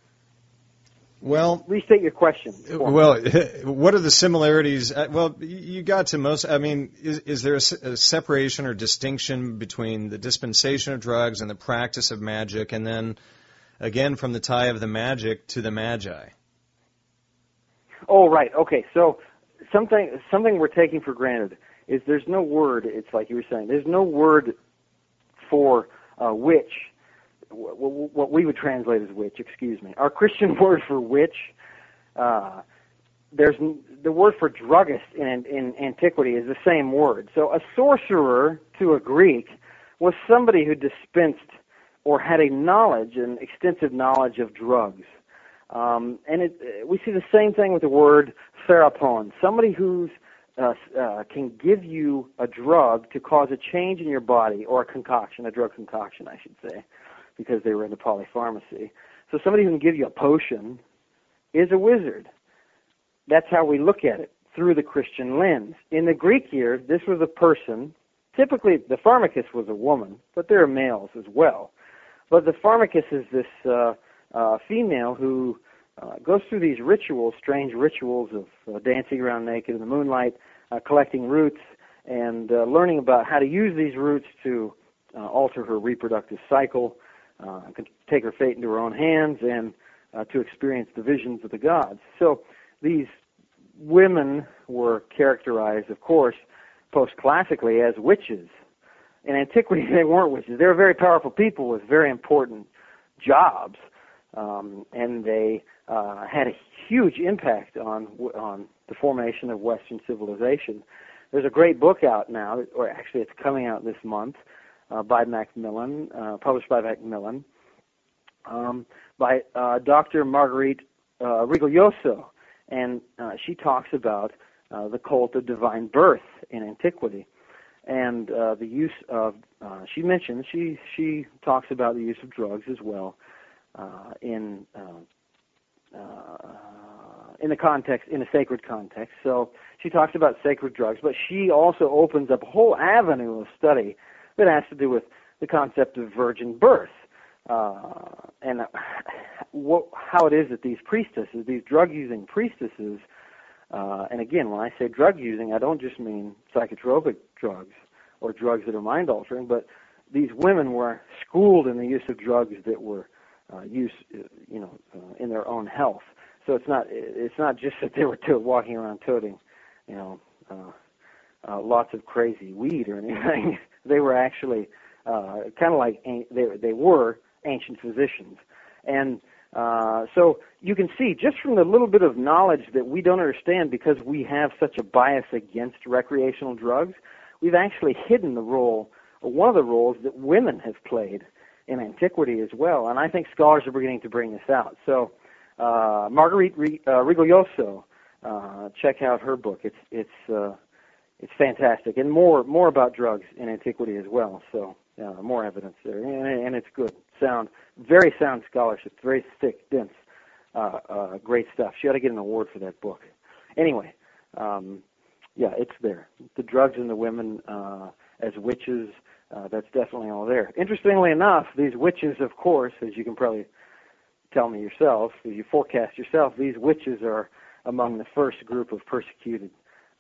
restate your question? Well, what are the similarities? Well, you got to most. I mean, is there a separation or distinction between the dispensation of drugs and the practice of magic, and then again from the tie of the magic to the Magi? Oh, right. Okay. So something we're taking for granted is there's no word. It's like you were saying. There's no word for witch. What we would translate as witch, excuse me. Our Christian word for witch, there's the word for druggist in antiquity is the same word. So a sorcerer to a Greek was somebody who dispensed or had a knowledge, an extensive knowledge of drugs. And we see the same thing with the word therapon, somebody who's can give you a drug to cause a change in your body, or a concoction, a drug concoction, I should say, because they were into polypharmacy. So somebody who can give you a potion is a wizard. That's how we look at it, through the Christian lens. In the Greek year, this was a person. Typically, the pharmacus was a woman, but there are males as well. But the pharmacus is this female who goes through these rituals, strange rituals of dancing around naked in the moonlight, collecting roots, and learning about how to use these roots to alter her reproductive cycle, take her fate into her own hands, and to experience the visions of the gods. So these women were characterized, of course, post-classically as witches. In antiquity, they weren't witches. They were very powerful people with very important jobs, and they had a huge impact on the formation of Western civilization. There's a great book out now, or actually it's coming out this month, by Macmillan, published by Macmillan, by Dr. Marguerite Rigoglioso, and she talks about the cult of divine birth in antiquity, and the use of. She talks about the use of drugs as well in the context, in a sacred context. So she talks about sacred drugs, but she also opens up a whole avenue of study that has to do with the concept of virgin birth, and how it is that these priestesses, these drug-using priestesses, and again, when I say drug-using, I don't just mean psychotropic drugs or drugs that are mind-altering, but these women were schooled in the use of drugs that were used, in their own health. So it's not just that they were walking around toting, lots of crazy weed or anything. They were actually kind of like they were ancient physicians, and so you can see just from the little bit of knowledge that we don't understand because we have such a bias against recreational drugs, we've actually hidden the role, or one of the roles that women have played in antiquity as well. And I think scholars are beginning to bring this out. So Marguerite Rigoglioso, check out her book. It's fantastic, and more about drugs in antiquity as well. So more evidence there, and it's good, very sound scholarship, very thick, dense, great stuff. She ought to get an award for that book. Anyway, it's there. The drugs and the women as witches, that's definitely all there. Interestingly enough, these witches, of course, as you can probably tell me yourself, as you forecast yourself, these witches are among the first group of persecuted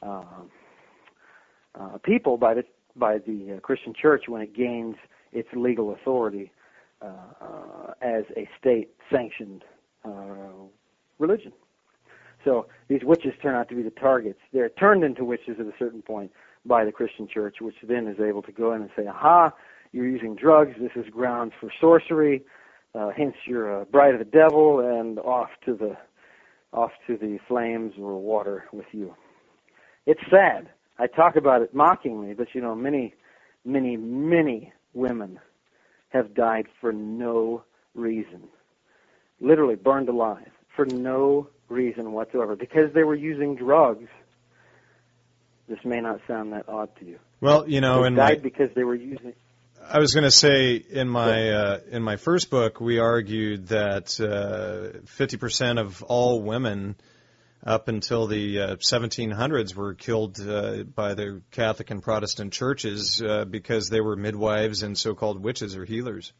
people by the Christian Church when it gains its legal authority as a state-sanctioned religion. So these witches turn out to be the targets. They're turned into witches at a certain point by the Christian Church, which then is able to go in and say, aha, you're using drugs, this is grounds for sorcery, hence you're a bride of the devil, and off to the flames or water with you. It's sad. I talk about it mockingly, but many, many, many women have died for no reason, literally burned alive for no reason whatsoever, because they were using drugs. This may not sound that odd to you. Well, they died because they were using. I was going to say in my first book, we argued that 50% of all women up until the 1700s were killed by the Catholic and Protestant churches because they were midwives and so-called witches or healers.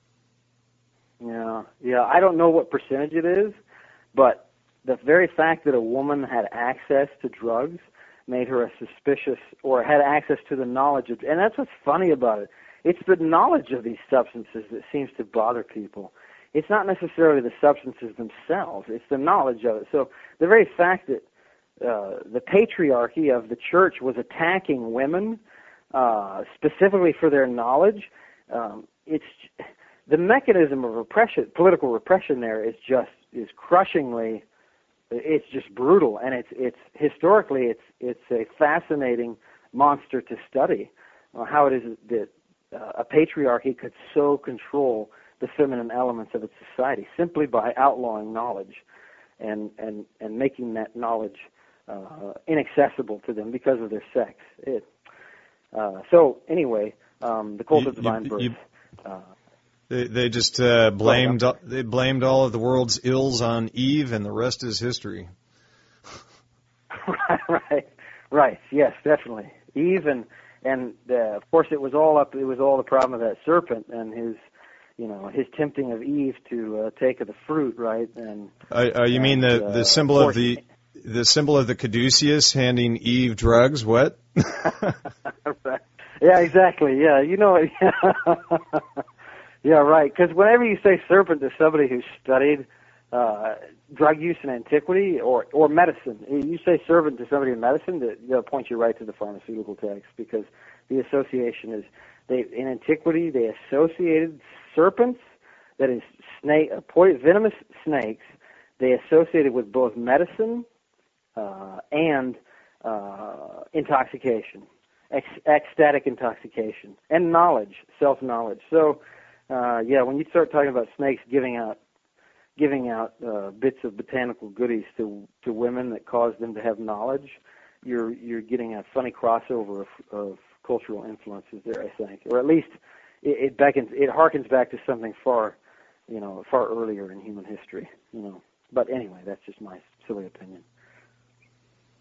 Yeah. I don't know what percentage it is, but the very fact that a woman had access to drugs made her a suspicious, or had access to the knowledge of, and that's what's funny about it. It's the knowledge of these substances that seems to bother people. It's not necessarily the substances themselves, it's the knowledge of it. So the very fact that the patriarchy of the church was attacking women specifically for their knowledge, it's the mechanism of repression, political repression there is crushingly, it's just brutal, and it's historically it's a fascinating monster to study, how it is that a patriarchy could so control the feminine elements of its society simply by outlawing knowledge and making that knowledge inaccessible to them because of their sex. So anyway, the cult of divine birth. They just blamed all of the world's ills on Eve, and the rest is history. Right. Yes, definitely. Eve and of course it was all the problem of that serpent and his tempting of Eve to take of the fruit, right? And you mean the symbol of the caduceus handing Eve drugs? What? Yeah, exactly. Yeah, yeah, right. Because whenever you say serpent to somebody who's studied drug use in antiquity or medicine, you say serpent to somebody in medicine, they'll point you right to the pharmaceutical text, because the association is in antiquity they associated serpents, that is venomous snakes, they associated with both medicine and intoxication, ecstatic intoxication, and knowledge, self-knowledge. So, when you start talking about snakes giving out bits of botanical goodies to women that cause them to have knowledge, you're getting a funny crossover of cultural influences there, I think, or at least it harkens back to something far earlier in human history, But anyway, that's just my silly opinion.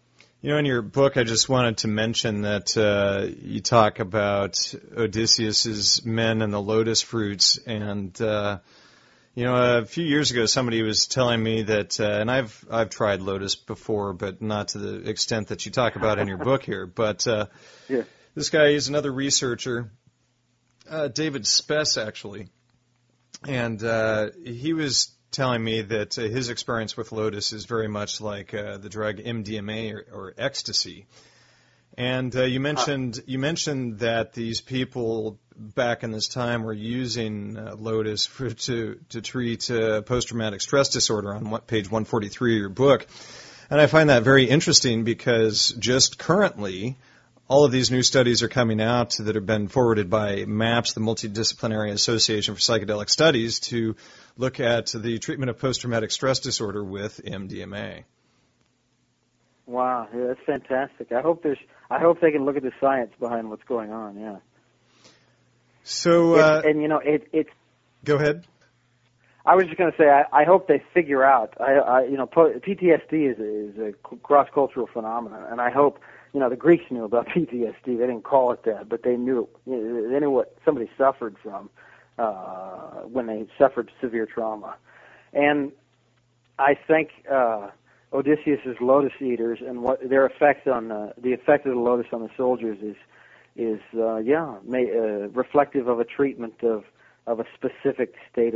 You know, in your book, I just wanted to mention that you talk about Odysseus's men and the lotus fruits, and you know, a few years ago, somebody was telling me that, and I've tried lotus before, but not to the extent that you talk about in your book here. But Yeah. this guy is another researcher, David Spess, actually, and he was telling me that his experience with lotus is very much like the drug MDMA or ecstasy. And you mentioned that these people back in this time were using lotus to treat post-traumatic stress disorder on page 143 of your book. And I find that very interesting because just currently, all of these new studies are coming out that have been forwarded by MAPS, the Multidisciplinary Association for Psychedelic Studies, to look at the treatment of post-traumatic stress disorder with MDMA. Wow, yeah, that's fantastic. I hope they can look at the science behind what's going on. Yeah. So, and you know, it's. Go ahead. I was just going to say, I hope they figure out. PTSD is a cross-cultural phenomenon, and I hope, you know, the Greeks knew about PTSD. They didn't call it that, but they knew. They knew what somebody suffered from when they suffered severe trauma, and I think Odysseus's lotus eaters and what their effect on the effect of the lotus on the soldiers is reflective of a treatment of a specific state of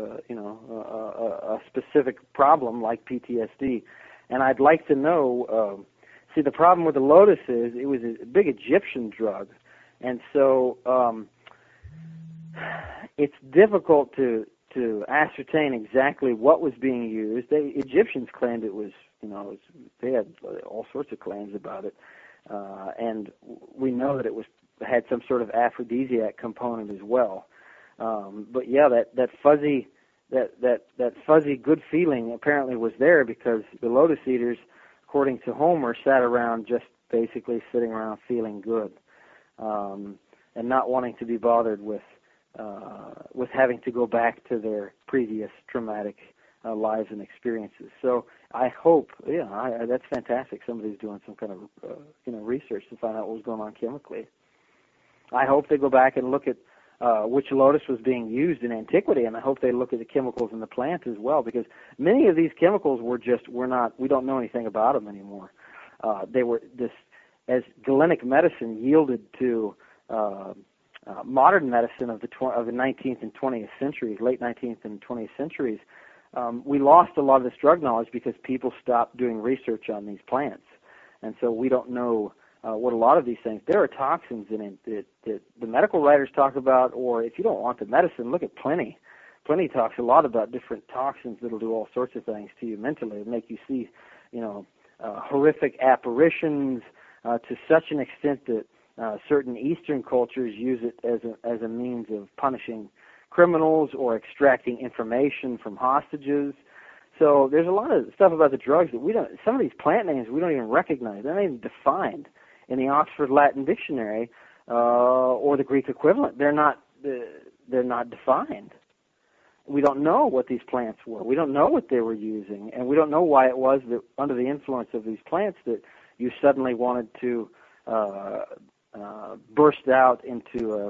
a specific problem like PTSD. And I'd like to know. See, the problem with the lotus is it was a big Egyptian drug, and so it's difficult to ascertain exactly what was being used. The Egyptians claimed it was, they had all sorts of claims about it, and we know that it had some sort of aphrodisiac component as well. But yeah, that fuzzy good feeling apparently was there because the lotus eaters, according to Homer, sat around just basically sitting around feeling good, and not wanting to be bothered with having to go back to their previous traumatic lives and experiences. So I hope, that's fantastic. Somebody's doing some kind of research to find out what was going on chemically. I hope they go back and look at which lotus was being used in antiquity, and I hope they look at the chemicals in the plant as well, because many of these chemicals we don't know anything about them anymore. They were as Galenic medicine yielded to modern medicine of the 19th and 20th centuries, late 19th and 20th centuries. We lost a lot of this drug knowledge because people stopped doing research on these plants, and so we don't know what a lot of these things. There are toxins in it that the medical writers talk about, or if you don't want the medicine, look at Pliny. Pliny talks a lot about different toxins that'll do all sorts of things to you mentally, and make you see, horrific apparitions to such an extent that certain Eastern cultures use it as a means of punishing criminals or extracting information from hostages. So there's a lot of stuff about the drugs that some of these plant names we don't even recognize. They're not even defined in the Oxford Latin Dictionary or the Greek equivalent. They're not defined. We don't know what these plants were. We don't know what they were using, and we don't know why it was that under the influence of these plants that you suddenly wanted to burst out into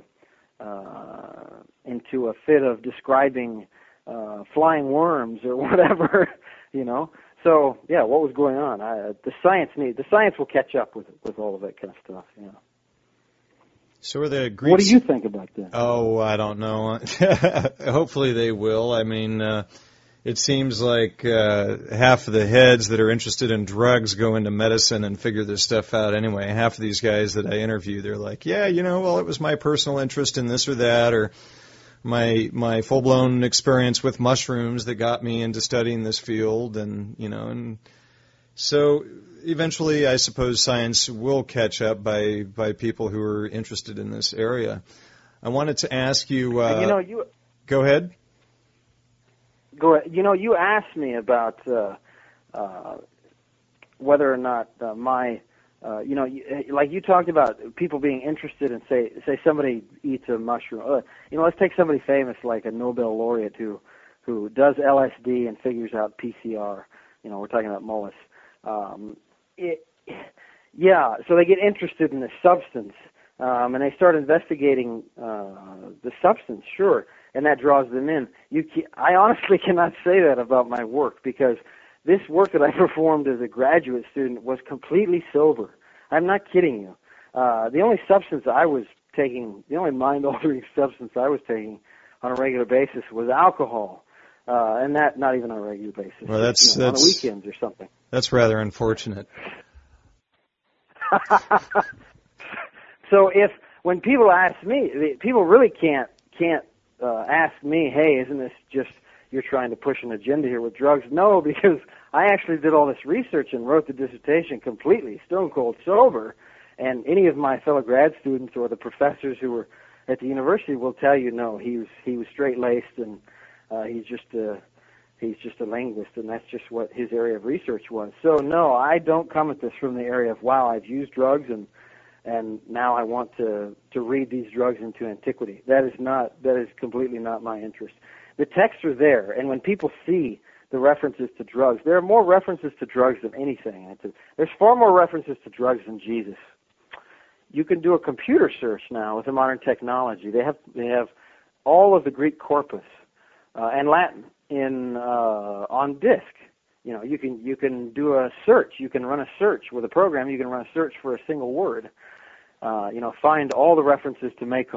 a fit of describing flying worms or whatever, So yeah, what was going on? The science will catch up with all of that kind of stuff. So are the Greeks? What do you think about that? Oh, I don't know. Hopefully they will. I mean, it seems like half of the heads that are interested in drugs go into medicine and figure this stuff out anyway. Half of these guys that I interview, they're like, yeah, well, it was my personal interest in this or that, or my full-blown experience with mushrooms that got me into studying this field, and so eventually I suppose science will catch up by people who are interested in this area. I wanted to ask you, go ahead. Go ahead. You asked me about whether or not like you talked about people being interested in, say somebody eats a mushroom. Let's take somebody famous like a Nobel laureate who does LSD and figures out PCR. We're talking about Mullis. Yeah, so they get interested in the substance, and they start investigating the substance, sure, and that draws them in. I honestly cannot say that about my work, because this work that I performed as a graduate student was completely sober. I'm not kidding you. The only substance I was taking, the only mind-altering substance I was taking on a regular basis was alcohol, and that not even on a regular basis. Well, that's on the weekends or something. That's rather unfortunate. So when people ask me, people really can't ask me, hey, isn't this just you're trying to push an agenda here with drugs? No, because I actually did all this research and wrote the dissertation completely stone cold sober. And any of my fellow grad students or the professors who were at the university will tell you, no, he was straight laced, and he's just a linguist, and that's just what his area of research was. So no, I don't come at this from the area of, wow, I've used drugs and now I want to read these drugs into antiquity. That is completely not my interest. The texts are there, and when people see the references to drugs, there are more references to drugs than anything. There's far more references to drugs than Jesus. You can do a computer search now with the modern technology. They have all of the Greek corpus and Latin on disk. You know, you can do a search. You can run a search with a program. You can run a search for a single word. Find all the references to make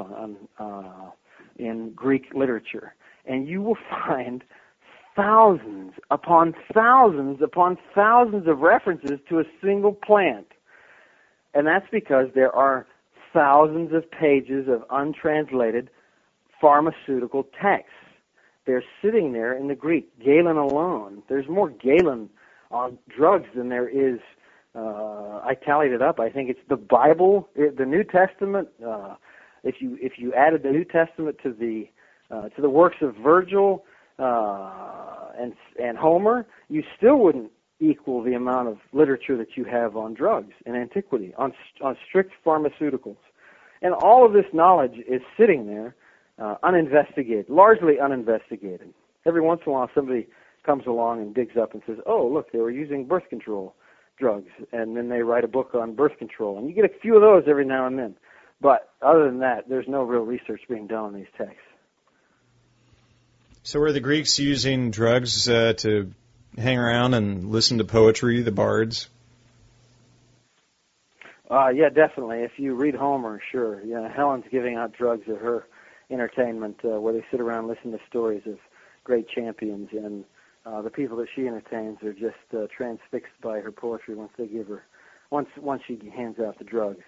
in Greek literature, and you will find thousands upon thousands upon thousands of references to a single plant. And that's because there are thousands of pages of untranslated pharmaceutical texts. They're sitting there in the Greek. Galen alone, there's more Galen on drugs than there is. I tallied it up. I think it's the Bible, the New Testament. If you added the New Testament to the works of Virgil and Homer, you still wouldn't equal the amount of literature that you have on drugs in antiquity, on strict pharmaceuticals. And all of this knowledge is sitting there uninvestigated, largely uninvestigated. Every once in a while somebody comes along and digs up and says, oh, look, they were using birth control drugs, and then they write a book on birth control. And you get a few of those every now and then. But other than that, there's no real research being done on these texts. So were the Greeks using drugs to hang around and listen to poetry, the bards? Yeah, definitely. If you read Homer, sure. Yeah, Helen's giving out drugs at her entertainment, where they sit around and listen to stories of great champions, and the people that she entertains are just transfixed by her poetry once she hands out the drugs.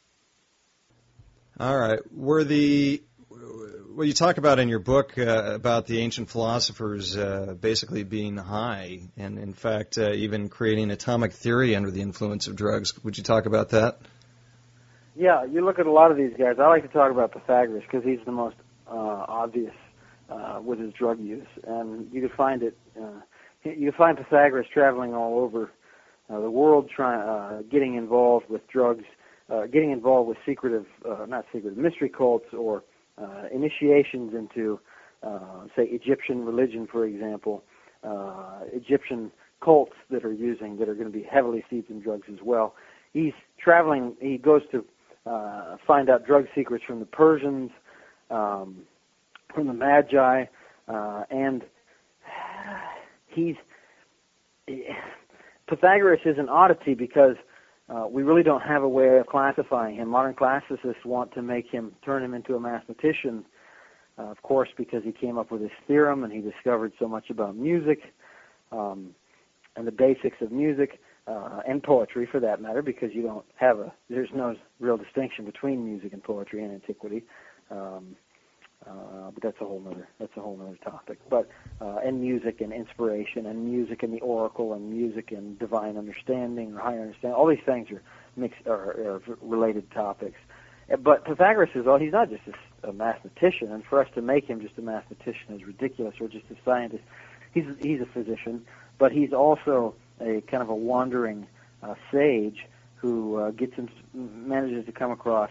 All right. What you talk about in your book about the ancient philosophers basically being high, and in fact even creating atomic theory under the influence of drugs. Would you talk about that? Yeah, you look at a lot of these guys. I like to talk about Pythagoras because he's the most obvious with his drug use, and you can find it. You can find Pythagoras traveling all over the world, getting involved with drugs, getting involved with mystery cults or initiations into, say, Egyptian religion, for example, Egyptian cults that are going to be heavily steeped in drugs as well. He's traveling. He goes to find out drug secrets from the Persians, from the Magi, and Pythagoras is an oddity because we really don't have a way of classifying him. Modern classicists want to turn him into a mathematician, of course, because he came up with his theorem and he discovered so much about music and the basics of music and poetry, for that matter, because there's no real distinction between music and poetry in antiquity. But that's a whole nother topic. But and music and inspiration, and music and the oracle, and music and divine understanding or higher understanding, all these things are mixed are related topics. But Pythagoras he's not just a mathematician, and for us to make him just a mathematician is ridiculous, or just a scientist. He's a physician, but he's also a kind of a wandering sage who manages to come across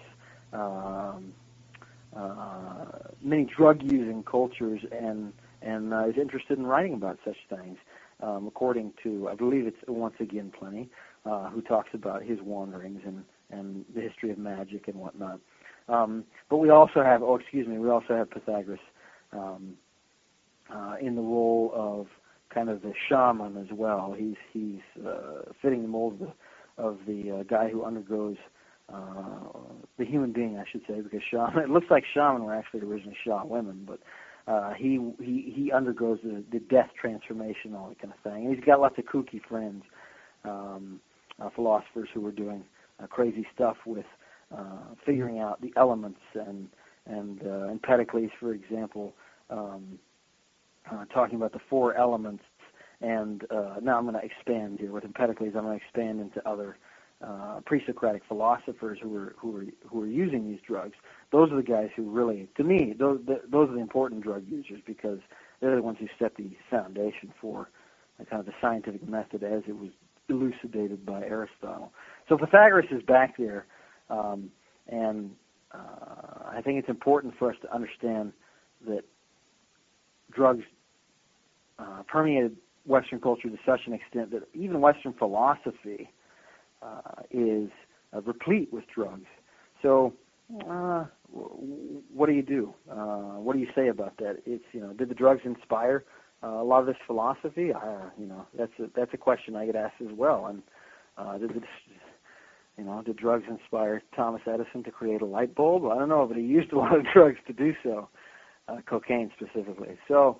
many drug-using cultures and is interested in writing about such things. According to, I believe it's once again Pliny, who talks about his wanderings and the history of magic and whatnot. But we also have, Pythagoras in the role of kind of the shaman as well. He's fitting the mold of the guy who undergoes the human being, I should say, because shaman. It looks like shaman were actually originally Shah women, but he undergoes the death transformation, all that kind of thing. And he's got lots of kooky friends, philosophers who were doing crazy stuff with figuring out the elements and Empedocles, for example, talking about the four elements. And now I'm going to expand here with Empedocles. I'm going to expand into other pre-Socratic philosophers who were using these drugs. Those are the guys who really, to me, those are the important drug users, because they're the ones who set the foundation for kind of the scientific method as it was elucidated by Aristotle. So Pythagoras is back there, and I think it's important for us to understand that drugs permeated Western culture to such an extent that even Western philosophy is replete with drugs. So, what do you do? What do you say about that? It's did the drugs inspire a lot of this philosophy? That's a question I get asked as well. And did drugs inspire Thomas Edison to create a light bulb? I don't know, but he used a lot of drugs to do so, cocaine specifically. So,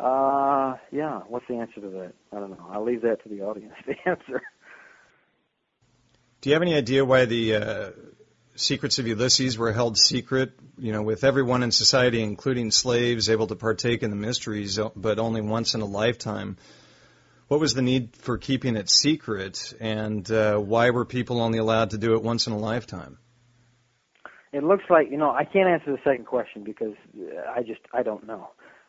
what's the answer to that? I don't know. I'll leave that to the audience to answer. Do you have any idea why the secrets of Ulysses were held secret, with everyone in society, including slaves, able to partake in the mysteries, but only once in a lifetime? What was the need for keeping it secret, and why were people only allowed to do it once in a lifetime? It looks like, I can't answer the second question because I don't know.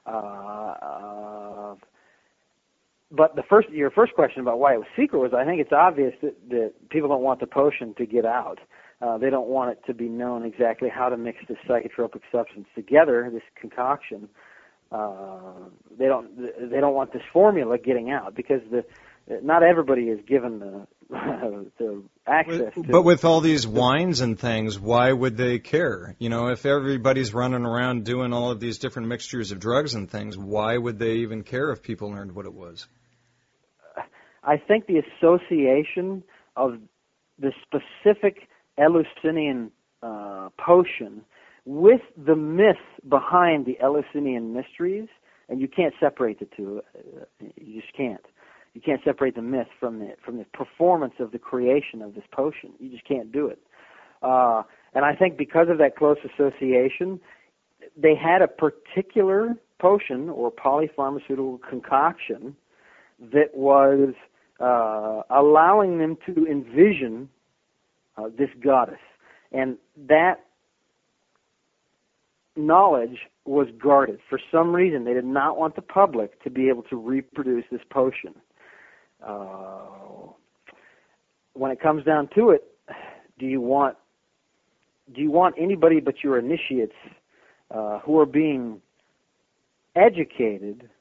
But your first question about why it was secret was, I think it's obvious that people don't want the potion to get out. They don't want it to be known exactly how to mix this psychotropic substance together, this concoction. They don't want this formula getting out, because not everybody is given the access to. But with all these wines and things, why would they care? If everybody's running around doing all of these different mixtures of drugs and things, why would they even care if people learned what it was? I think the association of the specific Eleusinian potion with the myth behind the Eleusinian mysteries, and you can't separate the two. You just can't. You can't separate the myth from the performance of the creation of this potion. You just can't do it. And I think because of that close association, they had a particular potion or polypharmaceutical concoction that was allowing them to envision this goddess. And that knowledge was guarded. For some reason, they did not want the public to be able to reproduce this potion. When it comes down to it, do you want anybody but your initiates who are being educated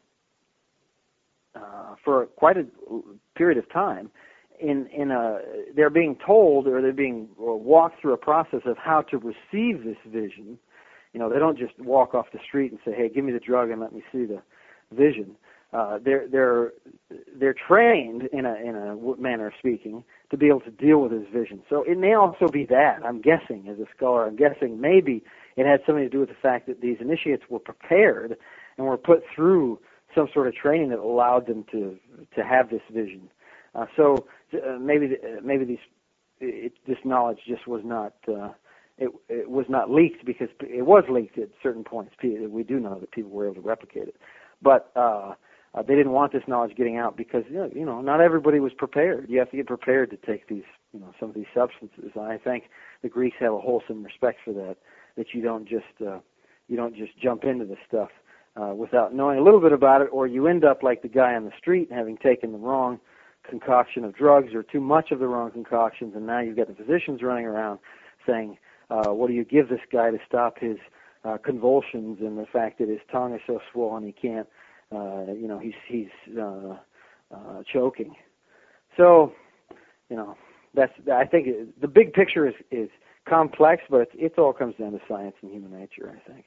for quite a period of time they're being told, or they're being walked through a process of how to receive this vision. They don't just walk off the street and say, "Hey, give me the drug and let me see the vision." They're trained in a manner of speaking to be able to deal with this vision. So it may also be that, I'm guessing, as a scholar, maybe it had something to do with the fact that these initiates were prepared and were put through some sort of training that allowed them to have this vision. So maybe this knowledge just was not it was not leaked, because it was leaked at certain points. We do know that people were able to replicate it, but they didn't want this knowledge getting out because not everybody was prepared. You have to get prepared to take these some of these substances. And I think the Greeks have a wholesome respect for that. That you don't just jump into this stuff without knowing a little bit about it, or you end up like the guy on the street, having taken the wrong concoction of drugs or too much of the wrong concoctions, and now you've got the physicians running around saying, what do you give this guy to stop his convulsions and the fact that his tongue is so swollen he can't, he's choking. So, I think the big picture is complex, but it all comes down to science and human nature, I think.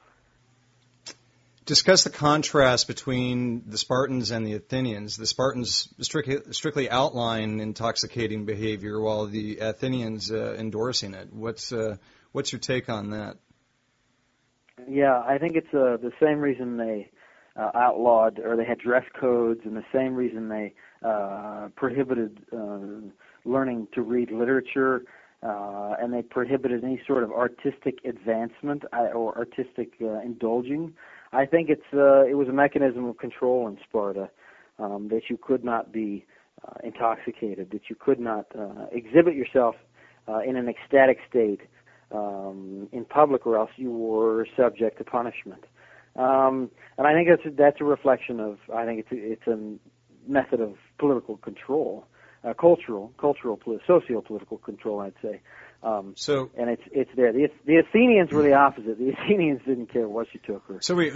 Discuss the contrast between the Spartans and the Athenians. The Spartans strictly outline intoxicating behavior, while the Athenians endorsing it. What's your take on that? Yeah, I think it's the same reason they outlawed, or they had dress codes, and the same reason they prohibited learning to read literature, and they prohibited any sort of artistic advancement or artistic indulging. I think it was a mechanism of control in Sparta, that you could not be intoxicated, that you could not exhibit yourself in an ecstatic state in public, or else you were subject to punishment. And I think that's a reflection of, I think it's a method of political control, socio-political control, I'd say. And it's there. The Athenians were the opposite. The Athenians didn't care what you took.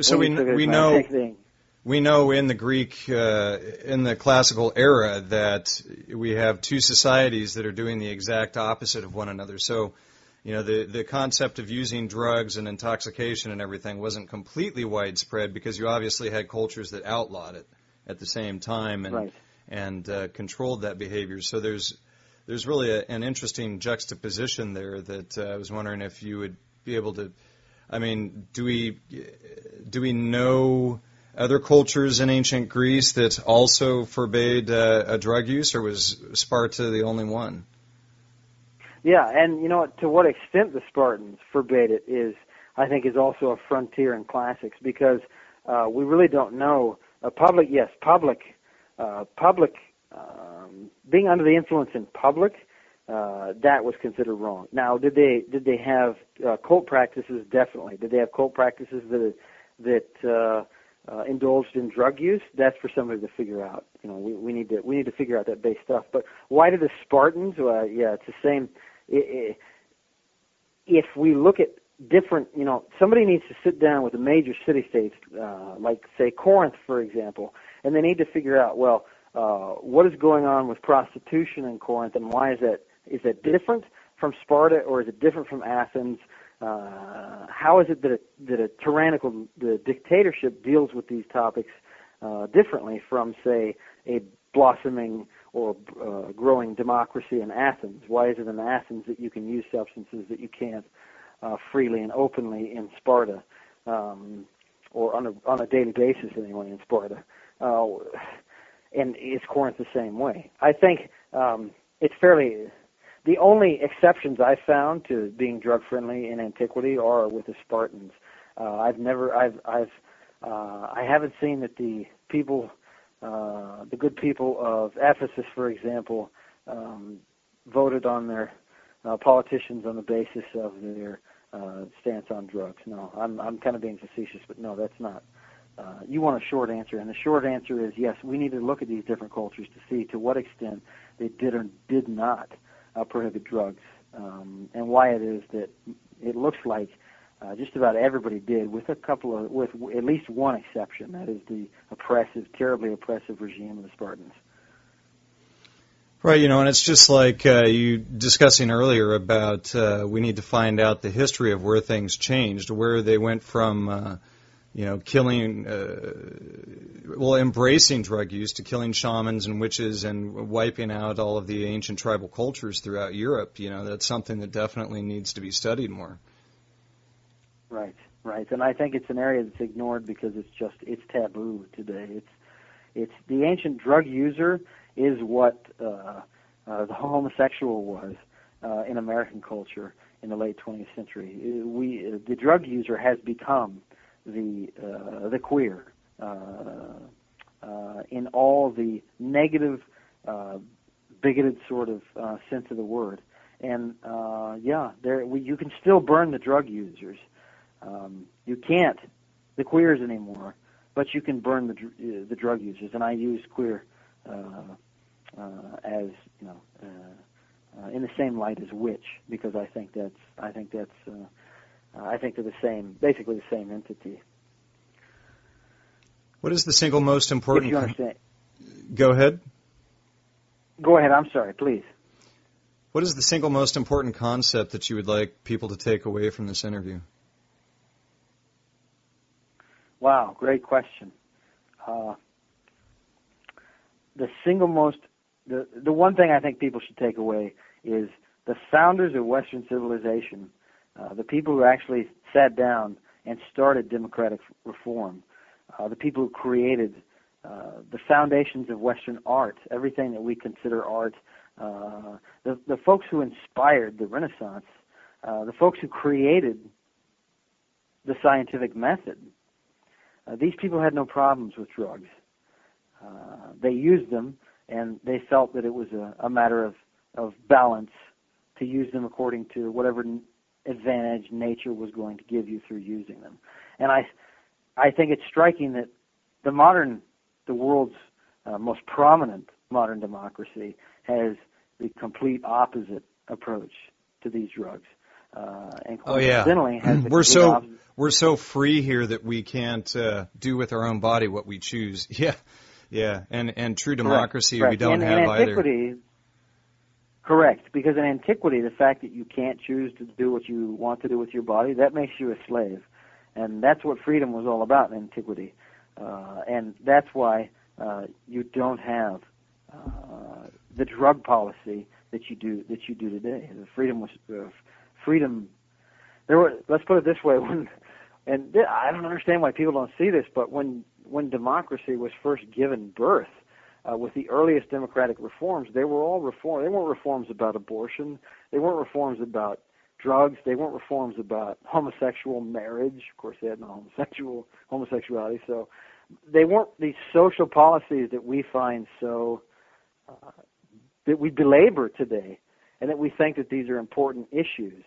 We know in the Greek, in the classical era, that we have two societies that are doing the exact opposite of one another. So, the concept of using drugs and intoxication and everything wasn't completely widespread, because you obviously had cultures that outlawed it at the same time and controlled that behavior. So there's really an interesting juxtaposition there that I was wondering if you would be able to. I mean, do we know other cultures in ancient Greece that also forbade a drug use, or was Sparta the only one? Yeah, and to what extent the Spartans forbade it is also a frontier in classics, because we really don't know. Being under the influence in public, that was considered wrong. Now, did they have cult practices? Definitely. Did they have cult practices that indulged in drug use? That's for somebody to figure out. We need to figure out that base stuff. But why did the Spartans? It's the same. If we look at different, somebody needs to sit down with the major city-states, like, say, Corinth, for example, and they need to figure out, what is going on with prostitution in Corinth, and why is that? Is that different from Sparta, or is it different from Athens? How is it that a tyrannical dictatorship deals with these topics differently from, say, a blossoming or growing democracy in Athens? Why is it in Athens that you can use substances that you can't freely and openly in Sparta, or on a daily basis anyway in Sparta? And is Corinth the same way? I think it's fairly. The only exceptions I've found to being drug friendly in antiquity are with the Spartans. I haven't seen that the people, the good people of Ephesus, for example, voted on their politicians on the basis of their stance on drugs. No, I'm kind of being facetious, but no, that's not. You want a short answer, and the short answer is yes, we need to look at these different cultures to see to what extent they did or did not prohibit drugs, and why it is that it looks like just about everybody did, with at least one exception. That is the terribly oppressive regime of the Spartans. Right, and it's just like you discussing earlier about we need to find out the history of where things changed, where they went from killing, embracing drug use to killing shamans and witches and wiping out all of the ancient tribal cultures throughout Europe. That's something that definitely needs to be studied more. Right. And I think it's an area that's ignored because it's taboo today. It's the ancient drug user is what the homosexual was in American culture in the late 20th century. The drug user has become the queer in all the negative, bigoted sort of sense of the word. And you can still burn the drug users. You can't the queers anymore, but you can burn the drug users. And I use queer as in the same light as witch, because I think they're the same, basically the same entity. What is the single most important? If you understand. Go ahead. Go ahead. I'm sorry, please. What is the single most important concept that you would like people to take away from this interview? Wow, great question. The one thing I think people should take away is the founders of Western civilization, the people who actually sat down and started democratic reform, the people who created the foundations of Western art, everything that we consider art, the folks who inspired the Renaissance, the folks who created the scientific method. These people had no problems with drugs. They used them, and they felt that it was a matter of balance to use them according to whatever advantage nature was going to give you through using them. And I think it's striking that the world's most prominent modern democracy has the complete opposite approach to these drugs. And coincidentally, has the we're so free here that we can't do with our own body what we choose. Yeah, and true democracy correct. We don't have in either. Antiquity, correct, because in antiquity, the fact that you can't choose to do what you want to do with your body, that makes you a slave, and that's what freedom was all about in antiquity, and that's why you don't have the drug policy that you do today. The freedom was freedom. Let's put it this way: I don't understand why people don't see this, but when democracy was first given birth, with the earliest democratic reforms, they were all reform. They weren't reforms about abortion. They weren't reforms about drugs. They weren't reforms about homosexual marriage. Of course, they had no homosexuality. So they weren't these social policies that we find so that we belabor today, and that we think that these are important issues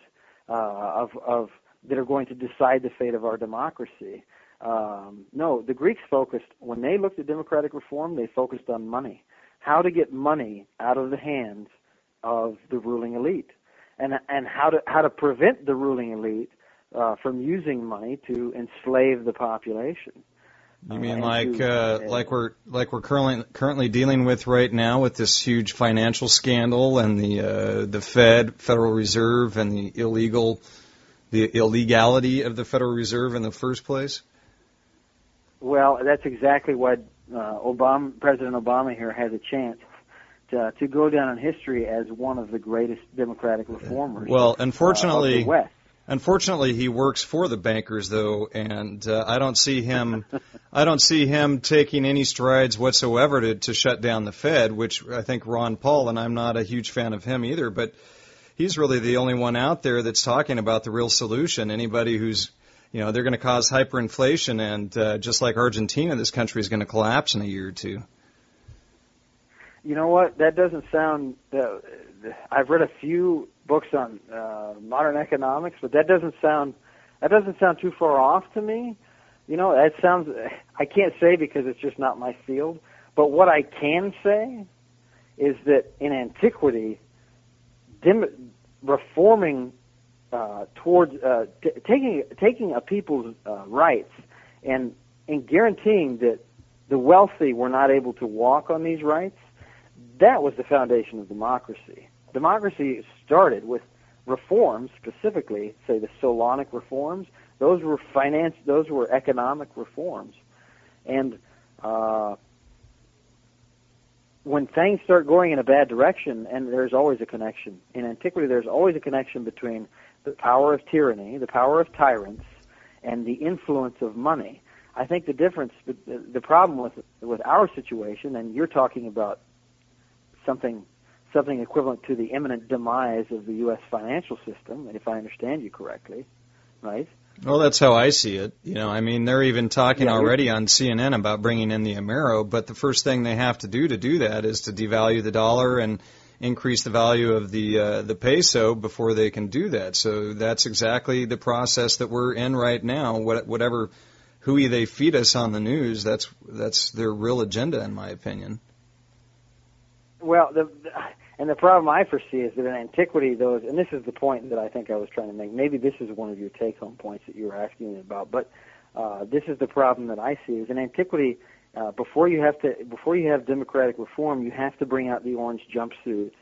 of that are going to decide the fate of our democracy. No, the Greeks focused, when they looked at democratic reform, they focused on money. How to get money out of the hands of the ruling elite, and how to prevent the ruling elite from using money to enslave the population. You mean like we're currently dealing with right now with this huge financial scandal and the Federal Reserve, and the illegality of the Federal Reserve in the first place? Well, that's exactly why President Obama here has a chance to go down in history as one of the greatest democratic reformers. Well, of the West. Unfortunately, he works for the bankers, though, and I don't see him taking any strides whatsoever to shut down the Fed, which I think Ron Paul, and I'm not a huge fan of him either, but he's really the only one out there that's talking about the real solution. Anybody who's, they're going to cause hyperinflation, and just like Argentina, this country is going to collapse in a year or two. You know what? That doesn't sound. I've read a few books on modern economics, but that doesn't sound too far off to me. That sounds. I can't say because it's just not my field. But what I can say is that in antiquity, reforming towards taking a people's rights and guaranteeing that the wealthy were not able to walk on these rights, that was the foundation of democracy. Democracy started with reforms, specifically, say the Solonic reforms. Those were economic reforms, and when things start going in a bad direction, and there's always a connection in antiquity, there's always a connection between the power of tyranny, the power of tyrants, and the influence of money. I think the difference, the problem with our situation, and you're talking about something equivalent to the imminent demise of the U.S. financial system, if I understand you correctly, right? Well, that's how I see it. They're even talking already on CNN about bringing in the Amero, but the first thing they have to do that is to devalue the dollar and increase the value of the peso before they can do that. So that's exactly the process that we're in right now. Whatever hooey they feed us on the news, that's their real agenda, in my opinion. Well, the problem I foresee is that in antiquity, and this is the point that I think I was trying to make. Maybe this is one of your take-home points that you were asking me about, but this is the problem that I see: is in antiquity, before you have democratic reform, you have to bring out the orange jumpsuits,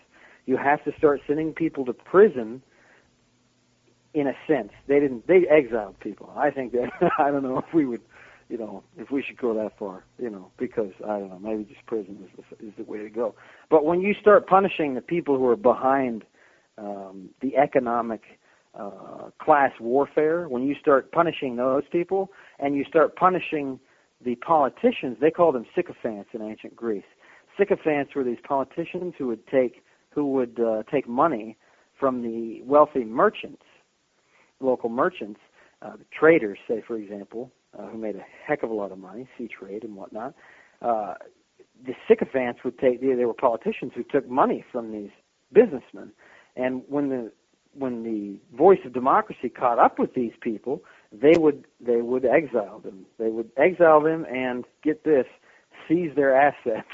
You have to start sending people to prison. In a sense, they exiled people. I think that I don't know if we would, if we should go that far, because I don't know, maybe just prison is the way to go. But when you start punishing the people who are behind the economic class warfare, when you start punishing those people and you start punishing the politicians, they called them sycophants in ancient Greece. Sycophants were these politicians who would take money from the wealthy merchants, local merchants, traders, say, for example, who made a heck of a lot of money, sea trade and whatnot. The sycophants they were politicians who took money from these businessmen. And when the voice of democracy caught up with these people, they would exile them. They would exile them and, get this, seize their assets.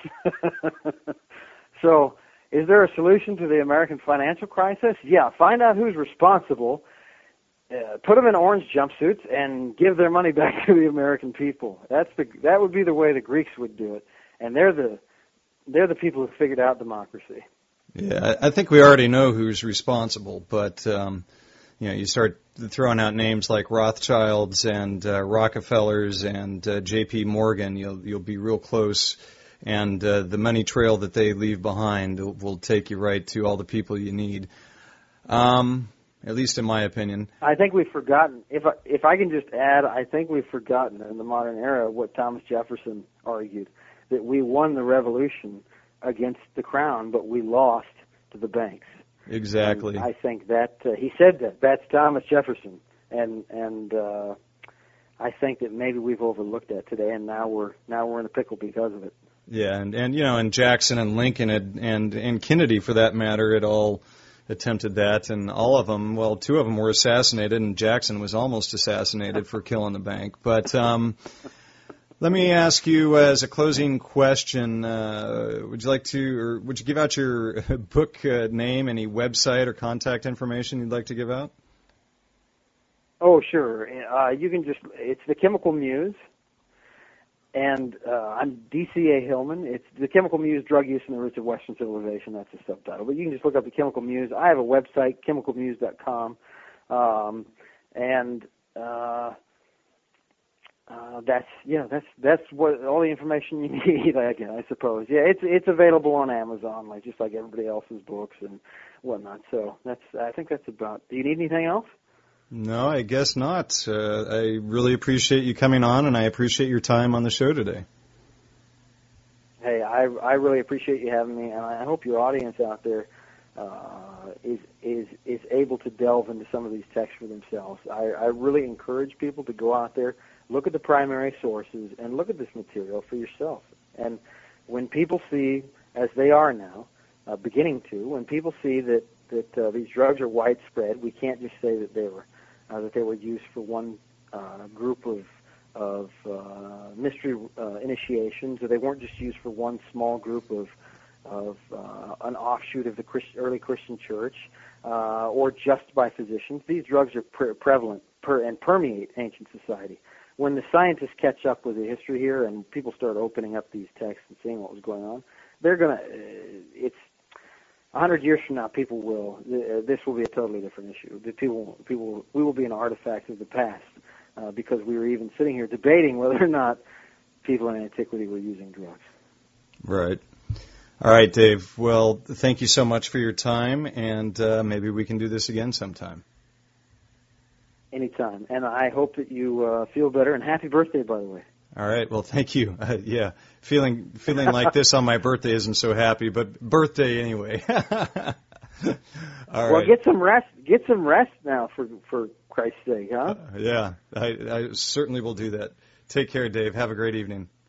So, is there a solution to the American financial crisis? Yeah, find out who's responsible. Put them in orange jumpsuits and give their money back to the American people. That would be the way the Greeks would do it, and they're the people who figured out democracy. Yeah, I think we already know who's responsible, but you start throwing out names like Rothschilds and Rockefellers and J.P. Morgan, you'll be real close, and the money trail that they leave behind will take you right to all the people you need. At least in my opinion. I think we've forgotten, if I can just add, I think we've forgotten in the modern era what Thomas Jefferson argued, that we won the revolution against the crown, but we lost to the banks. Exactly. And I think that, he said that. That's Thomas Jefferson. And I think that maybe we've overlooked that today, and now we're in a pickle because of it. Yeah, and Jackson and Lincoln and Kennedy, for that matter, had all attempted that, and all of them, well, two of them were assassinated, and Jackson was almost assassinated for killing the bank. But let me ask you as a closing question, would you give out your book name, any website or contact information you'd like to give out? Oh, sure. You can it's The Chemical Muse. And I'm D.C.A. Hillman. It's The Chemical Muse, Drug Use and the Roots of Western Civilization. That's the subtitle. But you can just look up The Chemical Muse. I have a website, chemicalmuse.com. That's what all the information you need, I suppose. Yeah, it's available on Amazon, just like everybody else's books and whatnot. So I think that's about. Do you need anything else? No, I guess not. I really appreciate you coming on, and I appreciate your time on the show today. Hey, I really appreciate you having me, and I hope your audience out there is able to delve into some of these texts for themselves. I really encourage people to go out there, look at the primary sources, and look at this material for yourself. And when people see, as they are now, beginning to, when people see that these drugs are widespread, we can't just say that they were used for one group of mystery initiations, or they weren't just used for one small group of an offshoot of the early Christian church, or just by physicians. These drugs are prevalent and permeate ancient society. When the scientists catch up with the history here and people start opening up these texts and seeing what was going on, they're going to, it's 100 years from now, people will, this will be a totally different issue. We will be an artifact of the past because we were even sitting here debating whether or not people in antiquity were using drugs. Right. All right, Dave. Well, thank you so much for your time, and maybe we can do this again sometime. Anytime. And I hope that you feel better, and happy birthday, by the way. All right. Well, thank you. Yeah, feeling like this on my birthday isn't so happy, but birthday anyway. All right. Well, get some rest. Get some rest now, for Christ's sake, huh? Yeah, I certainly will do that. Take care, Dave. Have a great evening.